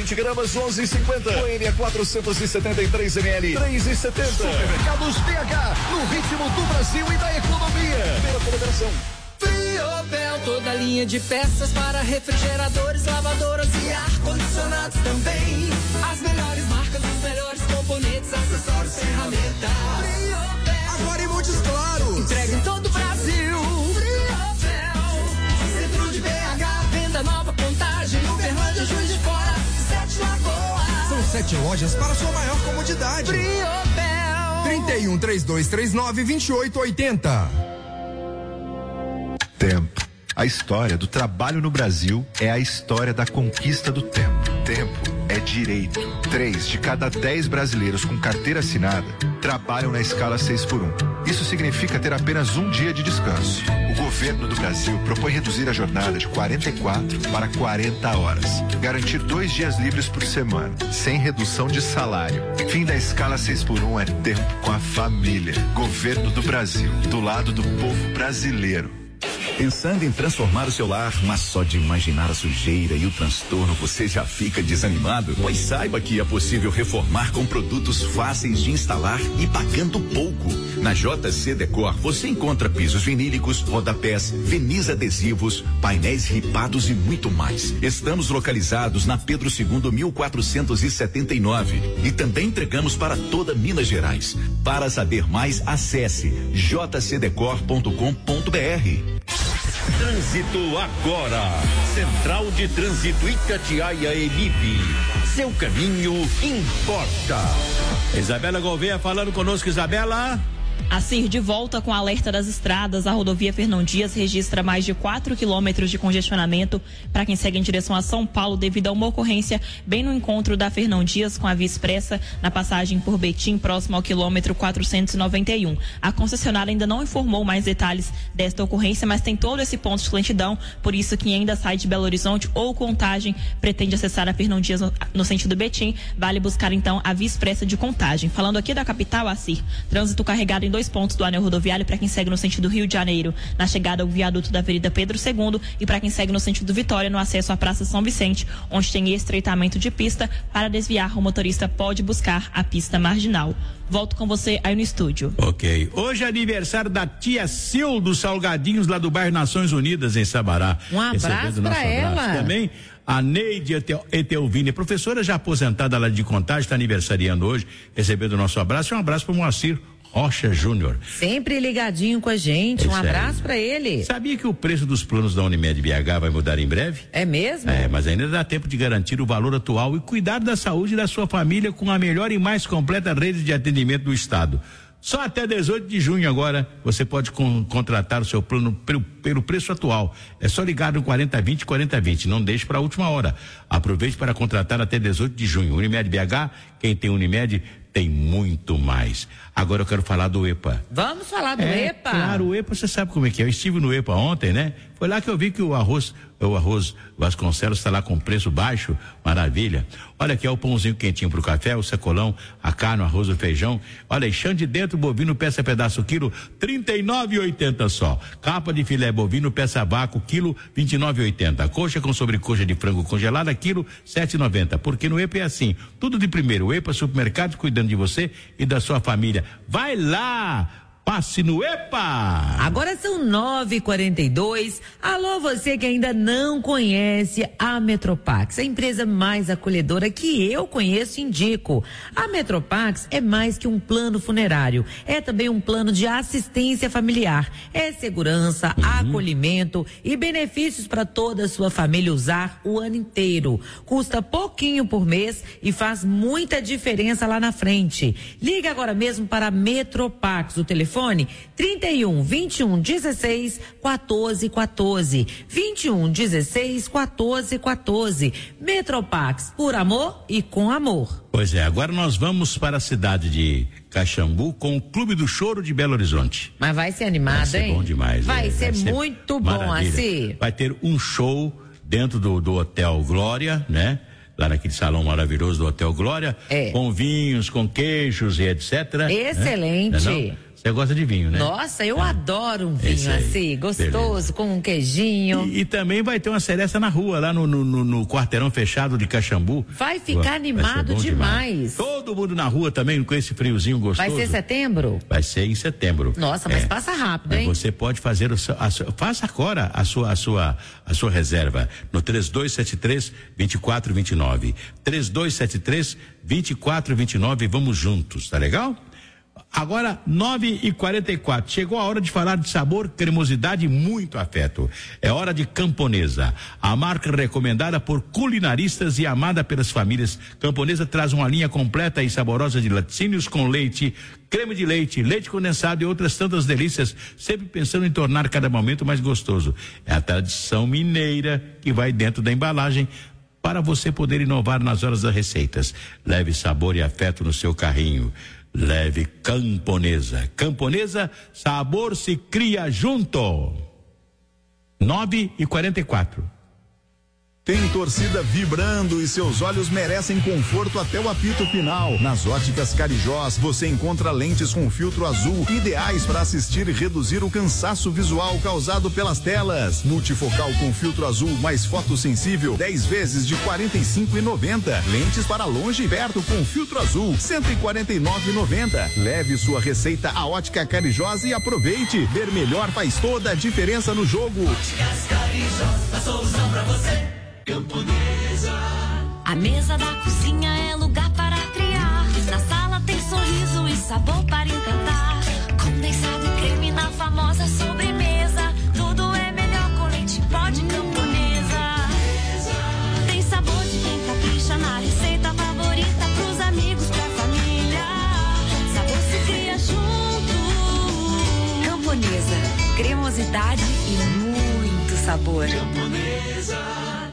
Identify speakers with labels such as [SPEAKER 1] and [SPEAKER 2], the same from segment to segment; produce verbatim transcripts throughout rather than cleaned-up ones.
[SPEAKER 1] vinte gramas, onze e cinquenta. Boêmia quatrocentos e setenta e três mililitros, três e setenta. Supermercados B H, no ritmo do Brasil e da economia. Pela colaboração.
[SPEAKER 2] Friobel, toda linha de peças para refrigeradores, lavadoras e ar-condicionados também. As melhores marcas, os melhores componentes, acessórios, ferramentas. Friobel. Agora em Montes Claros. Entrega em todo o Brasil. Friobel. Centro de B H, venda nova, Contagem, Uberlândia, Juiz de Fora, Sete Lagoas.
[SPEAKER 3] São sete lojas para sua maior comodidade.
[SPEAKER 2] Friobel.
[SPEAKER 3] trinta e um, trinta e dois trinta e nove, vinte e oito oitenta.
[SPEAKER 4] Tempo. A história do trabalho no Brasil é a história da conquista do tempo. Tempo é direito. Três de cada dez brasileiros com carteira assinada trabalham na escala seis por um. Isso significa ter apenas um dia de descanso. O governo do Brasil propõe reduzir a jornada de quarenta e quatro para quarenta horas. Garantir dois dias livres por semana, sem redução de salário. Fim da escala seis por um é tempo com a família. Governo do Brasil, do lado do povo brasileiro.
[SPEAKER 5] Pensando em transformar o seu lar, mas só de imaginar a sujeira e o transtorno você já fica desanimado? Pois saiba que é possível reformar com produtos fáceis de instalar e pagando pouco. Na J C Decor você encontra pisos vinílicos, rodapés, verniz adesivos, painéis ripados e muito mais. Estamos localizados na Pedro segundo, mil quatrocentos e setenta e nove e também entregamos para toda Minas Gerais. Para saber mais, acesse j c decor ponto com ponto b r.
[SPEAKER 6] Trânsito agora. Central de Trânsito Itatiaia Elibe. Seu caminho importa.
[SPEAKER 7] Isabela Gouveia falando conosco, Isabela.
[SPEAKER 8] A C I R de volta com alerta das estradas. A rodovia Fernão Dias registra mais de quatro quilômetros de congestionamento para quem segue em direção a São Paulo devido a uma ocorrência bem no encontro da Fernão Dias com a Via Expressa na passagem por Betim, próximo ao quilômetro quatrocentos e noventa e um. A concessionária ainda não informou mais detalhes desta ocorrência, mas tem todo esse ponto de lentidão, por isso quem ainda sai de Belo Horizonte ou Contagem pretende acessar a Fernão Dias no, no sentido Betim, vale buscar então a Via Expressa de Contagem. Falando aqui da capital, a C I R, trânsito carregado em dois pontos do anel rodoviário para quem segue no sentido Rio de Janeiro, na chegada ao viaduto da Avenida Pedro segundo, e para quem segue no sentido Vitória, no acesso à Praça São Vicente, onde tem estreitamento de pista. Para desviar, o motorista pode buscar a pista marginal. Volto com você aí no estúdio.
[SPEAKER 7] Ok. Hoje é aniversário da tia Sil dos Salgadinhos, lá do bairro Nações Unidas, em Sabará.
[SPEAKER 9] Um abraço para ela.
[SPEAKER 7] Também a Neide Etelvini, professora já aposentada lá de Contagem, está aniversariando hoje, recebendo o nosso abraço. E um abraço para o Moacir Rocha Júnior.
[SPEAKER 9] Sempre ligadinho com a gente, um abraço para ele.
[SPEAKER 7] Sabia que o preço dos planos da Unimed B H vai mudar em breve?
[SPEAKER 9] É mesmo?
[SPEAKER 7] É, mas ainda dá tempo de garantir o valor atual e cuidar da saúde da sua família com a melhor e mais completa rede de atendimento do estado. Só até dezoito de junho agora você pode con- contratar o seu plano pelo, pelo preço atual. É só ligar no quarenta vinte, quarenta vinte. Não deixe para a última hora. Aproveite para contratar até dezoito de junho. Unimed B H, quem tem Unimed tem muito mais. Agora eu quero falar do EPA.
[SPEAKER 9] Vamos falar do
[SPEAKER 7] é,
[SPEAKER 9] EPA?
[SPEAKER 7] Claro, o EPA você sabe como é que é. Eu estive no EPA ontem, né? Foi lá que eu vi que o arroz, o arroz Vasconcelos está lá com preço baixo, maravilha. Olha aqui, é o pãozinho quentinho pro café, o sacolão, a carne, o arroz, o feijão. Olha, chão de dentro, bovino, peça pedaço, quilo, trinta e nove e oitenta só. Capa de filé bovino, peça vácuo, quilo, vinte e nove e oitenta. Coxa com sobrecoxa de frango congelada, quilo, sete e noventa. Porque no EPA é assim, tudo de primeiro. O EPA Supermercado cuidando de você e da sua família. Vai lá! Passe no EPA!
[SPEAKER 9] Agora são nove e quarenta e dois. Alô, você que ainda não conhece a Metropax, a empresa mais acolhedora que eu conheço e indico. A Metropax é mais que um plano funerário, é também um plano de assistência familiar. É segurança, uhum. acolhimento e benefícios para toda a sua família usar o ano inteiro. Custa pouquinho por mês e faz muita diferença lá na frente. Liga agora mesmo para a Metropax, o telefone trinta e um, vinte e um, dezesseis, quatorze, quatorze. vinte e um, dezesseis, quatorze, quatorze. Metropax, por amor e com amor.
[SPEAKER 7] Pois é, agora nós vamos para a cidade de Caxambu com o Clube do Choro de Belo Horizonte.
[SPEAKER 9] Mas vai ser animado,
[SPEAKER 7] vai ser
[SPEAKER 9] hein?
[SPEAKER 7] Bom demais.
[SPEAKER 9] Vai,
[SPEAKER 7] é,
[SPEAKER 9] ser,
[SPEAKER 7] vai ser
[SPEAKER 9] muito bom, assim.
[SPEAKER 7] Vai ter um show dentro do, do Hotel Glória, né? Lá naquele salão maravilhoso do Hotel Glória,
[SPEAKER 9] é.
[SPEAKER 7] com vinhos, com queijos e etcétera.
[SPEAKER 9] Excelente.
[SPEAKER 7] Né? Você gosta de vinho, né?
[SPEAKER 9] Nossa, eu ah. adoro um vinho
[SPEAKER 7] aí,
[SPEAKER 9] assim, gostoso, beleza. Com um queijinho.
[SPEAKER 7] E, e também vai ter uma seresta na rua, lá no, no, no, no quarteirão fechado de Caxambu.
[SPEAKER 9] Vai ficar vai animado demais. demais.
[SPEAKER 7] Todo mundo na rua também, com esse friozinho gostoso.
[SPEAKER 9] Vai ser setembro?
[SPEAKER 7] Vai ser em setembro.
[SPEAKER 9] Nossa, mas é. passa rápido, hein?
[SPEAKER 7] Mas você pode fazer, o seu, a sua, faça agora a sua, a sua, a sua reserva no três dois sete três, dois quatro dois nove. três dois sete três, dois quatro dois nove, vamos juntos, tá legal? Agora, nove e quarenta e quatro. Chegou a hora de falar de sabor, cremosidade e muito afeto. É hora de Camponesa, a marca recomendada por culinaristas e amada pelas famílias. Camponesa traz uma linha completa e saborosa de laticínios com leite, creme de leite, leite condensado e outras tantas delícias, sempre pensando em tornar cada momento mais gostoso. É a tradição mineira que vai dentro da embalagem para você poder inovar nas horas das receitas. Leve sabor e afeto no seu carrinho. Leve Camponesa. Camponesa, sabor se cria junto. nove e quarenta e quatro.
[SPEAKER 10] Tem torcida vibrando e seus olhos merecem conforto até o apito final. Nas Óticas Carijós você encontra lentes com filtro azul, ideais para assistir e reduzir o cansaço visual causado pelas telas. Multifocal com filtro azul mais fotossensível, dez vezes de quarenta e cinco reais e noventa centavos. Lentes para longe e perto com filtro azul, cento e quarenta e nove reais e noventa centavos. Leve sua receita à Ótica Carijós e aproveite. Ver melhor faz toda a diferença no jogo.
[SPEAKER 2] Óticas Carijós, a solução para você. Camponesa.
[SPEAKER 11] A mesa da cozinha é lugar para criar. Na sala tem sorriso e sabor para encantar. Condensado e creme na famosa sobremesa. Tudo é melhor com leite pó de Camponesa. Tem sabor de quem capricha na receita favorita. Pros amigos, pra família. Sabor se cria junto. Camponesa, cremosidade e muito sabor.
[SPEAKER 2] Camponesa.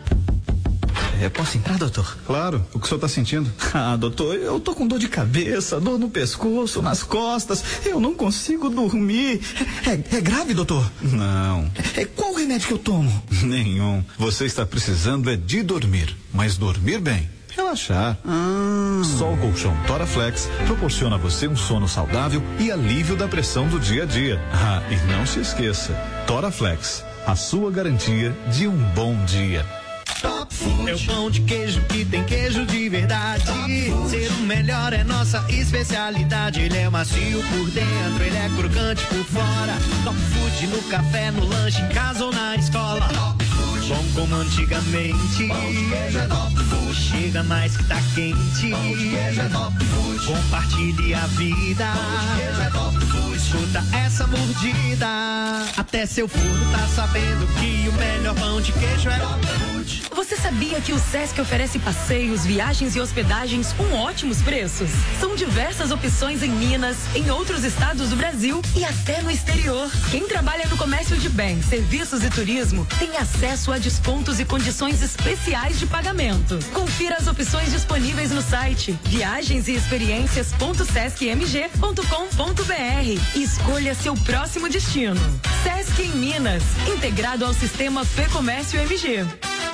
[SPEAKER 12] Eu posso entrar, doutor?
[SPEAKER 13] Claro. O que o senhor está sentindo?
[SPEAKER 12] Ah, doutor, eu tô com dor de cabeça, dor no pescoço, nas costas. Eu não consigo dormir. É, é grave, doutor?
[SPEAKER 13] Não.
[SPEAKER 12] É, qual o remédio que eu tomo?
[SPEAKER 13] Nenhum. Você está precisando é de dormir. Mas dormir bem. Relaxar.
[SPEAKER 12] Ah.
[SPEAKER 13] Só o colchão Toraflex proporciona a você um sono saudável e alívio da pressão do dia a dia. Ah, e não se esqueça, Toraflex, a sua garantia de um bom dia.
[SPEAKER 2] Top Food.
[SPEAKER 14] É o pão de queijo que tem queijo de verdade. Ser o melhor é nossa especialidade. Ele é macio por dentro, ele é crocante por fora. Top Food no café, no lanche, em casa ou na escola. Top Food. Bom como antigamente. Pão de queijo é Top Food. Chega mais que tá quente. Pão de queijo é Top Food. Compartilhe a vida. Pão de queijo é Top Food. Escuta essa mordida. Até seu forno tá sabendo que o melhor pão de queijo é Top Food.
[SPEAKER 15] Você sabia que o Sesc oferece passeios, viagens e hospedagens com ótimos preços? São diversas opções em Minas, em outros estados do Brasil e até no exterior. Quem trabalha no comércio de bens, serviços e turismo tem acesso a descontos e condições especiais de pagamento. Confira as opções disponíveis no site viagens e experiências ponto sesc m g ponto com ponto b r e escolha seu próximo destino. Sesc em Minas, integrado ao sistema Fê Comércio M G.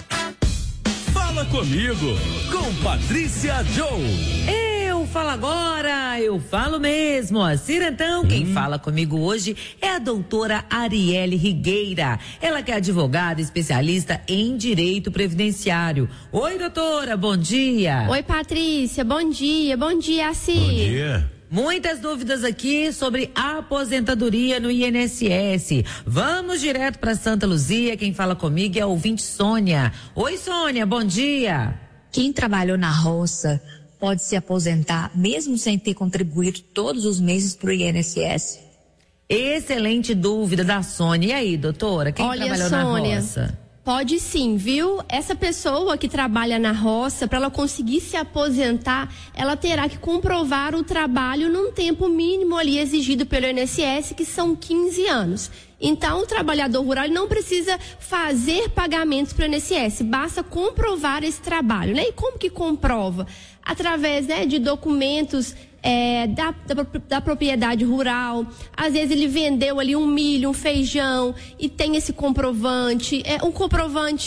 [SPEAKER 6] Fala comigo, com Patrícia Joe.
[SPEAKER 9] Eu falo agora, eu falo mesmo. Cira, então, hum. quem fala comigo hoje é a doutora Arielle Rigueira. Ela que é advogada especialista em direito previdenciário. Oi, doutora, bom dia.
[SPEAKER 16] Oi, Patrícia, bom dia. Bom dia, Cira.
[SPEAKER 7] Bom dia.
[SPEAKER 9] Muitas dúvidas aqui sobre a aposentadoria no I N S S. Vamos direto para Santa Luzia. Quem fala comigo é a ouvinte Sônia. Oi, Sônia, bom dia.
[SPEAKER 17] Quem trabalhou na roça pode se aposentar mesmo sem ter contribuído todos os meses para o I N S S?
[SPEAKER 9] Excelente dúvida da Sônia. E aí, doutora, quem
[SPEAKER 16] Olha,
[SPEAKER 9] trabalhou
[SPEAKER 16] Sônia,
[SPEAKER 9] na roça?
[SPEAKER 16] Pode sim, viu? Essa pessoa que trabalha na roça, para ela conseguir se aposentar, ela terá que comprovar o trabalho num tempo mínimo ali exigido pelo I N S S, que são quinze anos. Então, o trabalhador rural não precisa fazer pagamentos para o I N S S, basta comprovar esse trabalho, né? E como que comprova? Através, né, de documentos é, da, da, da propriedade rural. Às vezes ele vendeu ali um milho, um feijão e tem esse comprovante, é um comprovante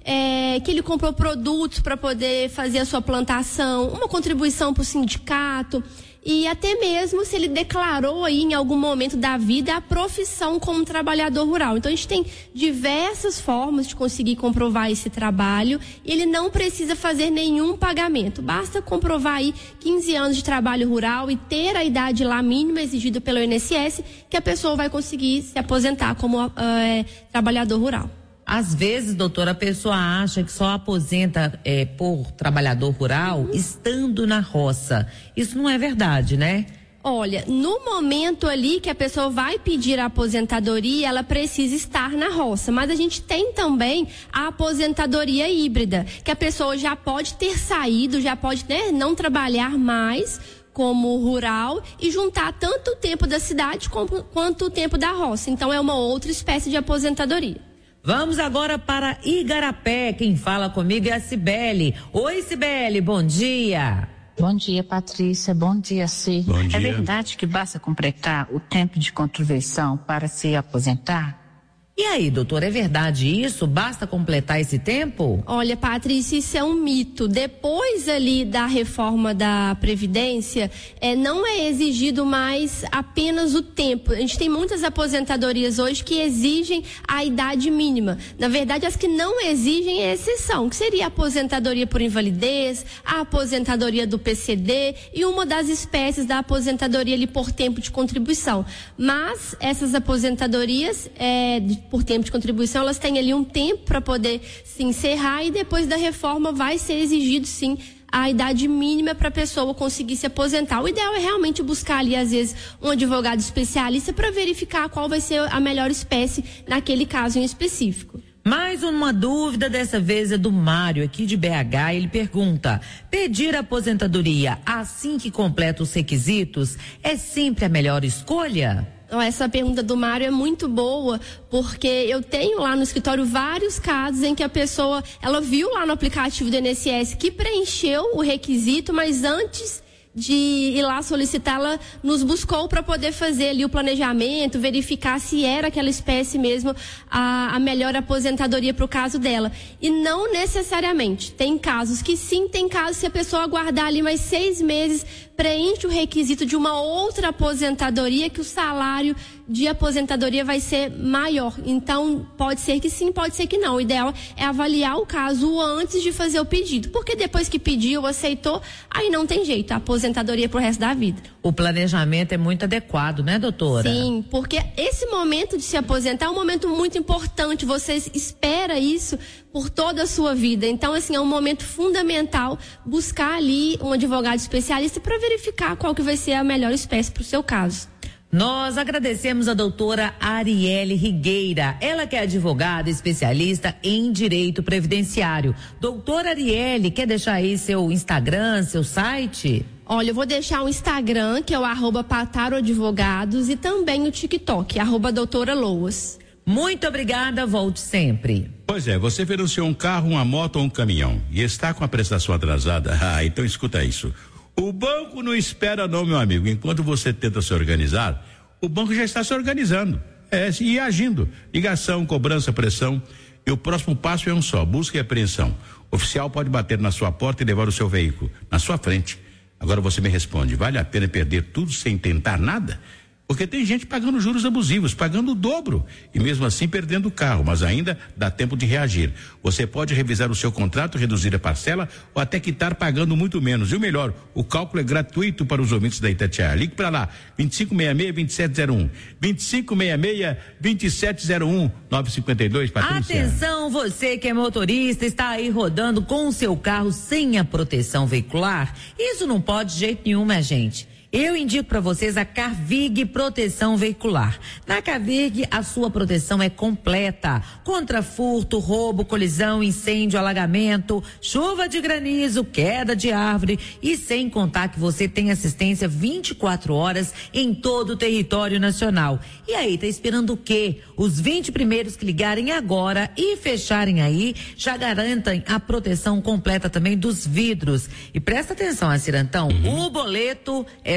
[SPEAKER 16] é, que ele comprou produtos para poder fazer a sua plantação, uma contribuição para o sindicato. E até mesmo se ele declarou aí em algum momento da vida a profissão como trabalhador rural. Então a gente tem diversas formas de conseguir comprovar esse trabalho e ele não precisa fazer nenhum pagamento. Basta comprovar aí quinze anos de trabalho rural e ter a idade lá mínima exigida pelo I N S S que a pessoa vai conseguir se aposentar como uh, é, trabalhador rural.
[SPEAKER 9] Às vezes, doutora, a pessoa acha que só aposenta é, por trabalhador rural uhum. estando na roça. Isso não é verdade, né?
[SPEAKER 16] Olha, no momento ali que a pessoa vai pedir a aposentadoria, ela precisa estar na roça. Mas a gente tem também a aposentadoria híbrida, que a pessoa já pode ter saído, já pode, né, não trabalhar mais como rural e juntar tanto o tempo da cidade como, quanto o tempo da roça. Então é uma outra espécie de aposentadoria.
[SPEAKER 9] Vamos agora para Igarapé. Quem fala comigo é a Cibele. Oi, Cibele, bom dia.
[SPEAKER 18] Bom dia, Patrícia. Bom dia, Cê.
[SPEAKER 7] Bom dia.
[SPEAKER 18] É verdade que basta completar o tempo de contribuição para se aposentar?
[SPEAKER 9] E aí, doutor, é verdade isso? Basta completar esse tempo?
[SPEAKER 16] Olha, Patrícia, isso é um mito. Depois ali da reforma da Previdência, é, não é exigido mais apenas o tempo. A gente tem muitas aposentadorias hoje que exigem a idade mínima. Na verdade, as que não exigem é exceção, que seria a aposentadoria por invalidez, a aposentadoria do P C D e uma das espécies da aposentadoria ali por tempo de contribuição. Mas essas aposentadorias, é, de por tempo de contribuição, elas têm ali um tempo para poder se encerrar e depois da reforma vai ser exigido sim a idade mínima para a pessoa conseguir se aposentar. O ideal é realmente buscar ali às vezes um advogado especialista para verificar qual vai ser a melhor espécie naquele caso em específico.
[SPEAKER 9] Mais uma dúvida, dessa vez é do Mário, aqui de B H. Ele pergunta: pedir aposentadoria assim que completa os requisitos é sempre a melhor escolha?
[SPEAKER 16] Essa pergunta do Mário é muito boa, porque eu tenho lá no escritório vários casos em que a pessoa, ela viu lá no aplicativo do I N S S que preencheu o requisito, mas antes de ir lá solicitar, ela nos buscou para poder fazer ali o planejamento, verificar se era aquela espécie mesmo a, a melhor aposentadoria para o caso dela. E não necessariamente. Tem casos que sim, tem casos se a pessoa aguardar ali mais seis meses, preenche o requisito de uma outra aposentadoria, que o salário de aposentadoria vai ser maior. Então, pode ser que sim, pode ser que não. O ideal é avaliar o caso antes de fazer o pedido, porque depois que pediu, aceitou, aí não tem jeito, a aposentadoria pro resto da vida.
[SPEAKER 9] O planejamento é muito adequado, né, doutora?
[SPEAKER 16] Sim, porque esse momento de se aposentar é um momento muito importante, você espera isso por toda a sua vida. Então, assim, é um momento fundamental buscar ali um advogado especialista para verificar qual que vai ser a melhor espécie para o seu caso.
[SPEAKER 9] Nós agradecemos a doutora Arielle Rigueira, ela que é advogada especialista em direito previdenciário. Doutora Arielle, quer deixar aí seu Instagram, seu site?
[SPEAKER 16] Olha, eu vou deixar o Instagram, que é o arroba Pataro Advogados, e também o TikTok, arroba doutora Loas.
[SPEAKER 9] Muito obrigada, volte sempre.
[SPEAKER 7] Pois é, você financiou um carro, uma moto ou um caminhão e está com a prestação atrasada? Ah, então escuta isso. O banco não espera não, meu amigo. Enquanto você tenta se organizar, o banco já está se organizando. É, e agindo. Ligação, cobrança, pressão. E o próximo passo é um só, busca e apreensão. O oficial pode bater na sua porta e levar o seu veículo na sua frente. Agora você me responde, vale a pena perder tudo sem tentar nada? Porque tem gente pagando juros abusivos, pagando o dobro e mesmo assim perdendo o carro, mas ainda dá tempo de reagir. Você pode revisar o seu contrato, reduzir a parcela ou até quitar pagando muito menos. E o melhor, o cálculo é gratuito para os ouvintes da Itatiaia. Ligue para lá, vinte e cinco sessenta e seis, vinte e sete zero um, vinte e cinco sessenta e seis, vinte e sete zero um, nove cinco dois, Patrícia.
[SPEAKER 9] Atenção, você que é motorista, está aí rodando com o seu carro sem a proteção veicular. Isso não pode de jeito nenhum, minha gente. Eu indico para vocês a Carvig Proteção Veicular. Na Carvig, a sua proteção é completa. Contra furto, roubo, colisão, incêndio, alagamento, chuva de granizo, queda de árvore e sem contar que você tem assistência vinte e quatro horas em todo o território nacional. E aí, tá esperando o quê? Os vinte primeiros que ligarem agora e fecharem aí já garantem a proteção completa também dos vidros. E presta atenção, Acirantão, uhum. O boleto é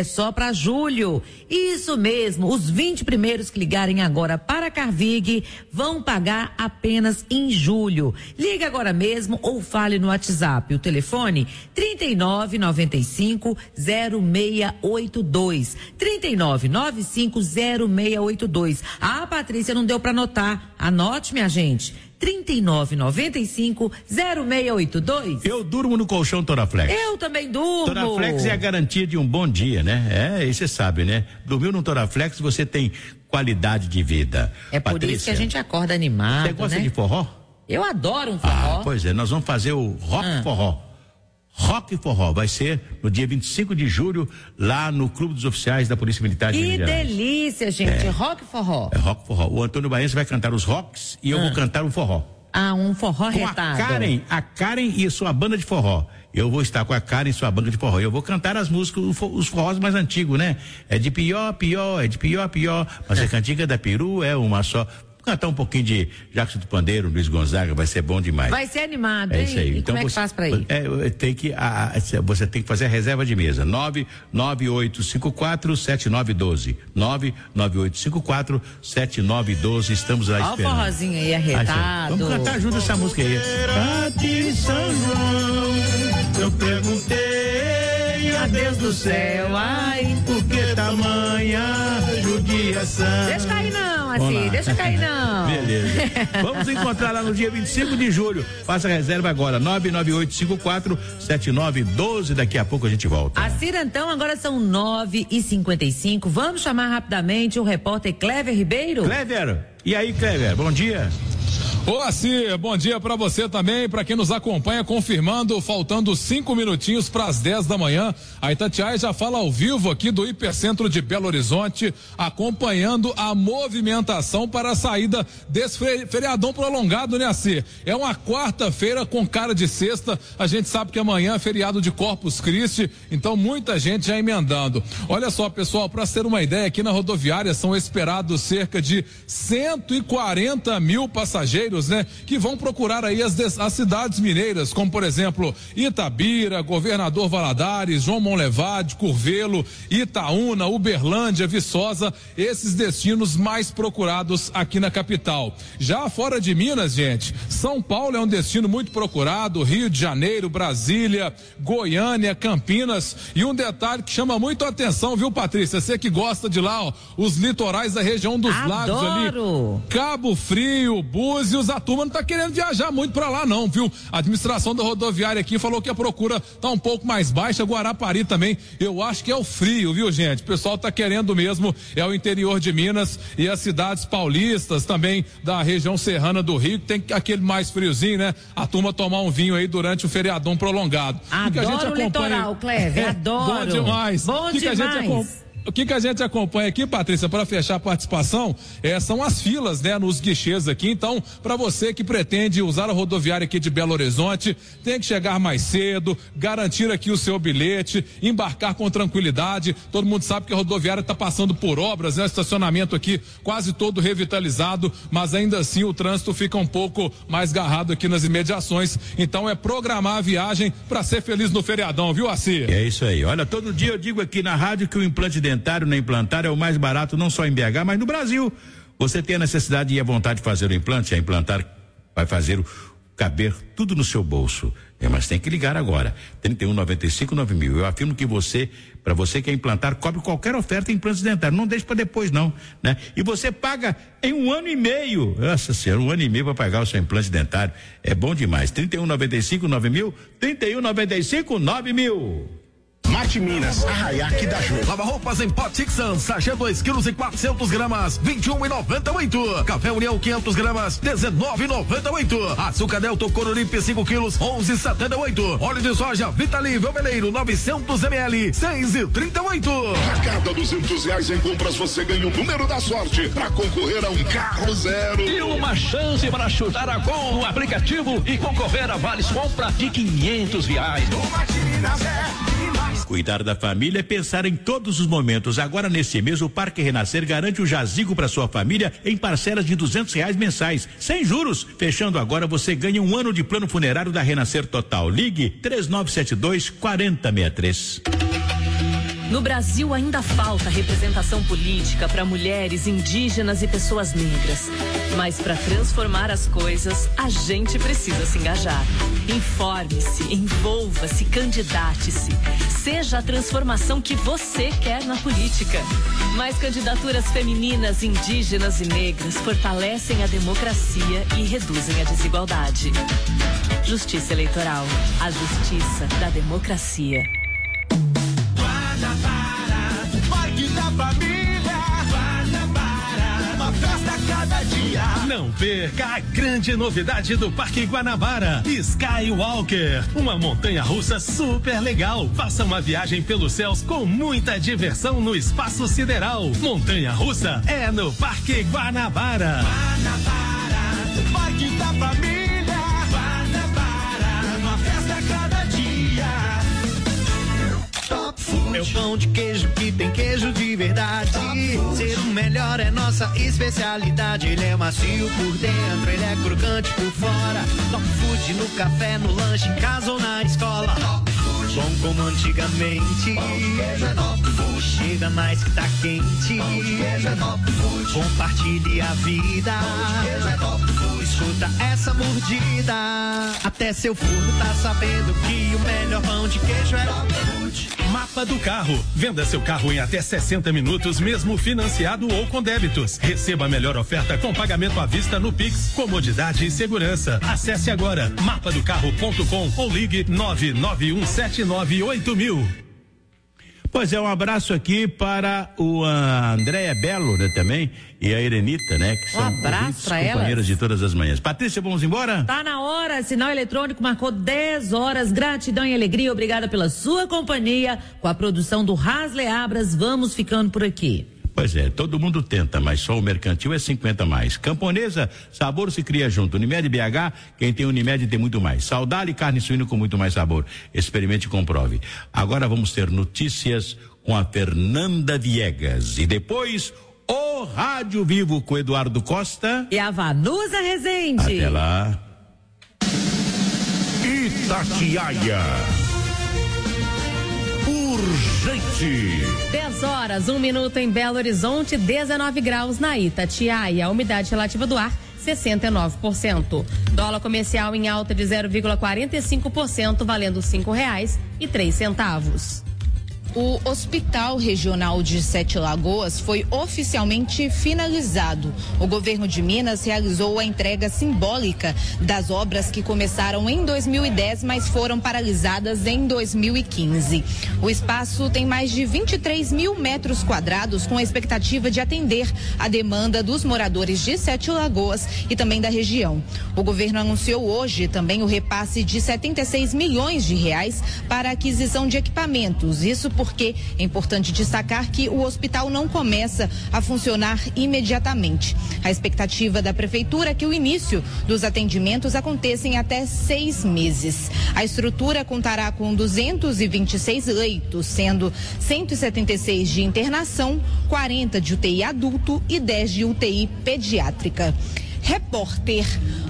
[SPEAKER 9] só para julho. Isso mesmo, os vinte primeiros que ligarem agora para a Carvig vão pagar apenas em julho. Ligue agora mesmo ou fale no WhatsApp. O telefone trinta e nove, noventa e cinco, zero seis oito dois. trinta e nove, noventa e cinco, zero seis oito dois. Ah, Patrícia, não deu para anotar. Anote, minha gente. trinta e nove, noventa e cinco, zero seis oito dois.
[SPEAKER 7] Eu durmo no colchão Toraflex.
[SPEAKER 9] Eu também durmo.
[SPEAKER 7] Toraflex é a garantia de um bom dia, né? É, e você sabe, né? Dormiu no Toraflex, você tem qualidade de vida.
[SPEAKER 9] É por
[SPEAKER 7] Patrícia,
[SPEAKER 9] isso que a gente acorda animado,
[SPEAKER 7] você gosta
[SPEAKER 9] né?
[SPEAKER 7] de forró?
[SPEAKER 9] Eu adoro um forró.
[SPEAKER 7] Ah, pois é, nós vamos fazer o Rock ah. Forró. Rock Forró vai ser no dia vinte e cinco de julho, lá no Clube dos Oficiais da Polícia Militar de Minas Gerais.
[SPEAKER 9] Que delícia, gente.
[SPEAKER 7] É.
[SPEAKER 9] Rock Forró.
[SPEAKER 7] É Rock Forró. O Antônio Baense vai cantar os rocks e eu
[SPEAKER 9] ah.
[SPEAKER 7] vou cantar um forró.
[SPEAKER 9] Ah, um forró
[SPEAKER 7] com
[SPEAKER 9] retado.
[SPEAKER 7] A Karen, a Karen e sua banda de forró. Eu vou estar com a Karen e sua banda de forró. Eu vou cantar as músicas, os forrós mais antigos, né? É de pior, pior, é de pior, pior. Mas a cantiga da peru é uma só. Cantar um pouquinho de Jackson do Pandeiro, Luiz Gonzaga, vai ser bom demais.
[SPEAKER 9] Vai ser animado,
[SPEAKER 7] é
[SPEAKER 9] hein?
[SPEAKER 7] Isso aí.
[SPEAKER 9] E
[SPEAKER 7] então
[SPEAKER 9] como é
[SPEAKER 7] você,
[SPEAKER 9] que faz pra ir?
[SPEAKER 7] É, tem que, a, a, você tem que fazer a reserva de mesa. nove nove oito cinco quatro sete nove um dois. nove nove oito cinco quatro sete nove um dois. Estamos lá
[SPEAKER 9] Olha
[SPEAKER 7] esperando.
[SPEAKER 9] Olha o forrozinho aí arretado.
[SPEAKER 7] Vamos cantar junto essa música aí. Pati São João, eu perguntei a Deus do céu, ai, por que tamanha judiação?
[SPEAKER 9] Deixa cair não, assim, deixa cair não.
[SPEAKER 7] Beleza. Vamos encontrar lá no dia vinte e cinco de julho. Faça a reserva agora, nove nove oito cinco quatro sete nove um dois. Daqui a pouco a gente volta.
[SPEAKER 9] A Cirantão, agora são nove e cinquenta e cinco. Vamos chamar rapidamente o repórter Clever Ribeiro?
[SPEAKER 7] Clever, e aí, Clever, bom dia.
[SPEAKER 19] Olá, Cir, bom dia para você também, para quem nos acompanha, confirmando, faltando cinco minutinhos para as dez da manhã. A Itatiaia já fala ao vivo aqui do Hipercentro de Belo Horizonte, acompanhando a movimentação para a saída desse feriadão prolongado, né, Cir? É uma quarta-feira com cara de sexta, a gente sabe que amanhã é feriado de Corpus Christi, então muita gente já emendando. Olha só, pessoal, para ter uma ideia, aqui na rodoviária são esperados cerca de cento e quarenta mil passageiros, né, que vão procurar aí as, as cidades mineiras, como por exemplo Itabira, Governador Valadares, João Monlevade, Curvelo, Itaúna, Uberlândia, Viçosa, esses destinos mais procurados aqui na capital. Já fora de Minas, gente, São Paulo é um destino muito procurado, Rio de Janeiro, Brasília, Goiânia, Campinas, e um detalhe que chama muito a atenção, viu, Patrícia? Você que gosta de lá, ó, os litorais da região dos
[SPEAKER 9] Adoro.
[SPEAKER 19] lagos ali, Cabo Frio, Búzios, a turma não tá querendo viajar muito pra lá não, viu? A administração da rodoviária aqui falou que a procura tá um pouco mais baixa, Guarapari também, eu acho que é o frio, viu, gente? O pessoal tá querendo mesmo, é o interior de Minas e as cidades paulistas também da região serrana do Rio, que tem aquele mais friozinho, né? A turma tomar um vinho aí durante o feriadão prolongado.
[SPEAKER 9] Adoro
[SPEAKER 19] que a gente
[SPEAKER 9] o
[SPEAKER 19] acompanha...
[SPEAKER 9] litoral, Clever,
[SPEAKER 19] é,
[SPEAKER 9] adoro.
[SPEAKER 19] Bom demais.
[SPEAKER 9] Bom
[SPEAKER 19] que
[SPEAKER 9] demais.
[SPEAKER 19] Que a gente acompanha... O que que a gente acompanha aqui, Patrícia, para fechar a participação, é, são as filas, né, nos guichês aqui. Então, para você que pretende usar a rodoviária aqui de Belo Horizonte, tem que chegar mais cedo, garantir aqui o seu bilhete, embarcar com tranquilidade. Todo mundo sabe que a rodoviária está passando por obras, né, estacionamento aqui quase todo revitalizado, mas ainda assim o trânsito fica um pouco mais garrado aqui nas imediações. Então, é programar a viagem para ser feliz no feriadão, viu, Acir?
[SPEAKER 7] É isso aí. Olha, todo dia eu digo aqui na rádio que o implante dentário na Implantar é o mais barato não só em B H, mas no Brasil. Você tem a necessidade e a vontade de fazer o implante, a Implantar vai fazer o caber tudo no seu bolso. É, mas tem que ligar agora. trinta e um, noventa e cinco, nove mil. Eu afirmo que você, para você que é implantar, cobre qualquer oferta em implantes dentários. Não deixe para depois, não, né? E você paga em um ano e meio. Nossa senhora, um ano e meio para pagar o seu implante dentário. É bom demais. trinta e um, noventa e cinco, nove mil. trinta e um, noventa e cinco, nove mil.
[SPEAKER 1] Mate Minas, Arraiaque da Ju. Lava roupas em Pot Tixan, sachê dois quilos e quatrocentos gramas, vinte e um e noventa e oito. Café União quinhentos gramas, dezenove e noventa e oito. Açúcar Delta Coruripe cinco quilos, onze e setenta e oito. Óleo de soja Vitali Velveleiro novecentos mililitros, seis e trinta e oito.
[SPEAKER 20] A cada duzentos reais em compras você ganha o número da sorte para concorrer a um carro zero.
[SPEAKER 21] E uma chance para chutar a gol no aplicativo e concorrer a vales compra de quinhentos reais.
[SPEAKER 7] Cuidar da família é pensar em todos os momentos. Agora, nesse mês, o Parque Renascer garante o jazigo para sua família em parcelas de duzentos reais mensais, sem juros. Fechando agora, você ganha um ano de plano funerário da Renascer Total. Ligue três nove sete dois, quatro zero seis três.
[SPEAKER 15] No Brasil ainda falta representação política para mulheres, indígenas e pessoas negras. Mas para transformar as coisas, a gente precisa se engajar. Informe-se, envolva-se, candidate-se. Seja a transformação que você quer na política. Mais candidaturas femininas, indígenas e negras fortalecem a democracia e reduzem a desigualdade. Justiça Eleitoral, a justiça da democracia.
[SPEAKER 2] Guanabara, Parque da Família. Guanabara, uma festa a cada dia.
[SPEAKER 6] Não perca a grande novidade do Parque Guanabara, Skywalker, uma montanha-russa super legal. Faça uma viagem pelos céus com muita diversão no espaço sideral. Montanha-russa é no Parque Guanabara.
[SPEAKER 2] Guanabara, Parque da Família. Guanabara, uma festa a cada dia.
[SPEAKER 14] Top Food. Meu pão de queijo que tem queijo de verdade. Ser o melhor é nossa especialidade. Ele é macio por dentro, ele é crocante por fora. Top Food no café, no lanche, em casa ou na escola. Top Food. Bom como antigamente. Pão de queijo é Top Food. Chega mais que tá quente. Pão de queijo é Top Food. Compartilhe a vida. Pão de queijo é Top Food. Escuta essa mordida. Até seu forno tá sabendo que o melhor pão de queijo é Top Food.
[SPEAKER 6] Mapa do Carro. Venda seu carro em até sessenta minutos, mesmo financiado ou com débitos. Receba a melhor oferta com pagamento à vista no Pix, comodidade e segurança. Acesse agora mapa do carro ponto com ou ligue nove nove um sete nove oito mil.
[SPEAKER 7] Pois é, um abraço aqui para o uh, Andréia Belo, né, também, e a Irenita, né, que
[SPEAKER 9] um
[SPEAKER 7] são
[SPEAKER 9] abraço para elas.
[SPEAKER 7] Companheiras de todas as manhãs. Patrícia, vamos embora?
[SPEAKER 9] Tá na hora, sinal eletrônico marcou dez horas, gratidão e alegria, obrigada pela sua companhia, com a produção do Hasley Abras, vamos ficando por aqui.
[SPEAKER 7] Pois é, todo mundo tenta, mas só o mercantil é cinquenta mais. Camponesa, sabor se cria junto. Unimed B H, quem tem Unimed tem muito mais. Saudade, carne suína com muito mais sabor. Experimente e comprove. Agora vamos ter notícias com a Fernanda Viegas. E depois, o Rádio Vivo com Eduardo Costa.
[SPEAKER 9] E a Vanusa Rezende.
[SPEAKER 7] Até lá.
[SPEAKER 1] Itatiaia. Urgente.
[SPEAKER 3] dez horas, um minuto em Belo Horizonte, dezenove graus na Itatiaia. A umidade relativa do ar, sessenta e nove por cento. Dólar comercial em alta de zero vírgula quarenta e cinco por cento, valendo cinco reais e três centavos.
[SPEAKER 22] O Hospital Regional de Sete Lagoas foi oficialmente finalizado. O governo de Minas realizou a entrega simbólica das obras que começaram em dois mil e dez, mas foram paralisadas em dois mil e quinze. O espaço tem mais de vinte e três mil metros quadrados, com a expectativa de atender a demanda dos moradores de Sete Lagoas e também da região. O governo anunciou hoje também o repasse de setenta e seis milhões de reais para a aquisição de equipamentos. Isso porque é importante destacar que o hospital não começa a funcionar imediatamente. A expectativa da prefeitura é que o início dos atendimentos aconteça em até seis meses. A estrutura contará com duzentos e vinte e seis leitos, sendo cento e setenta e seis de internação, quarenta de U T I adulto e dez de U T I pediátrica. Repórter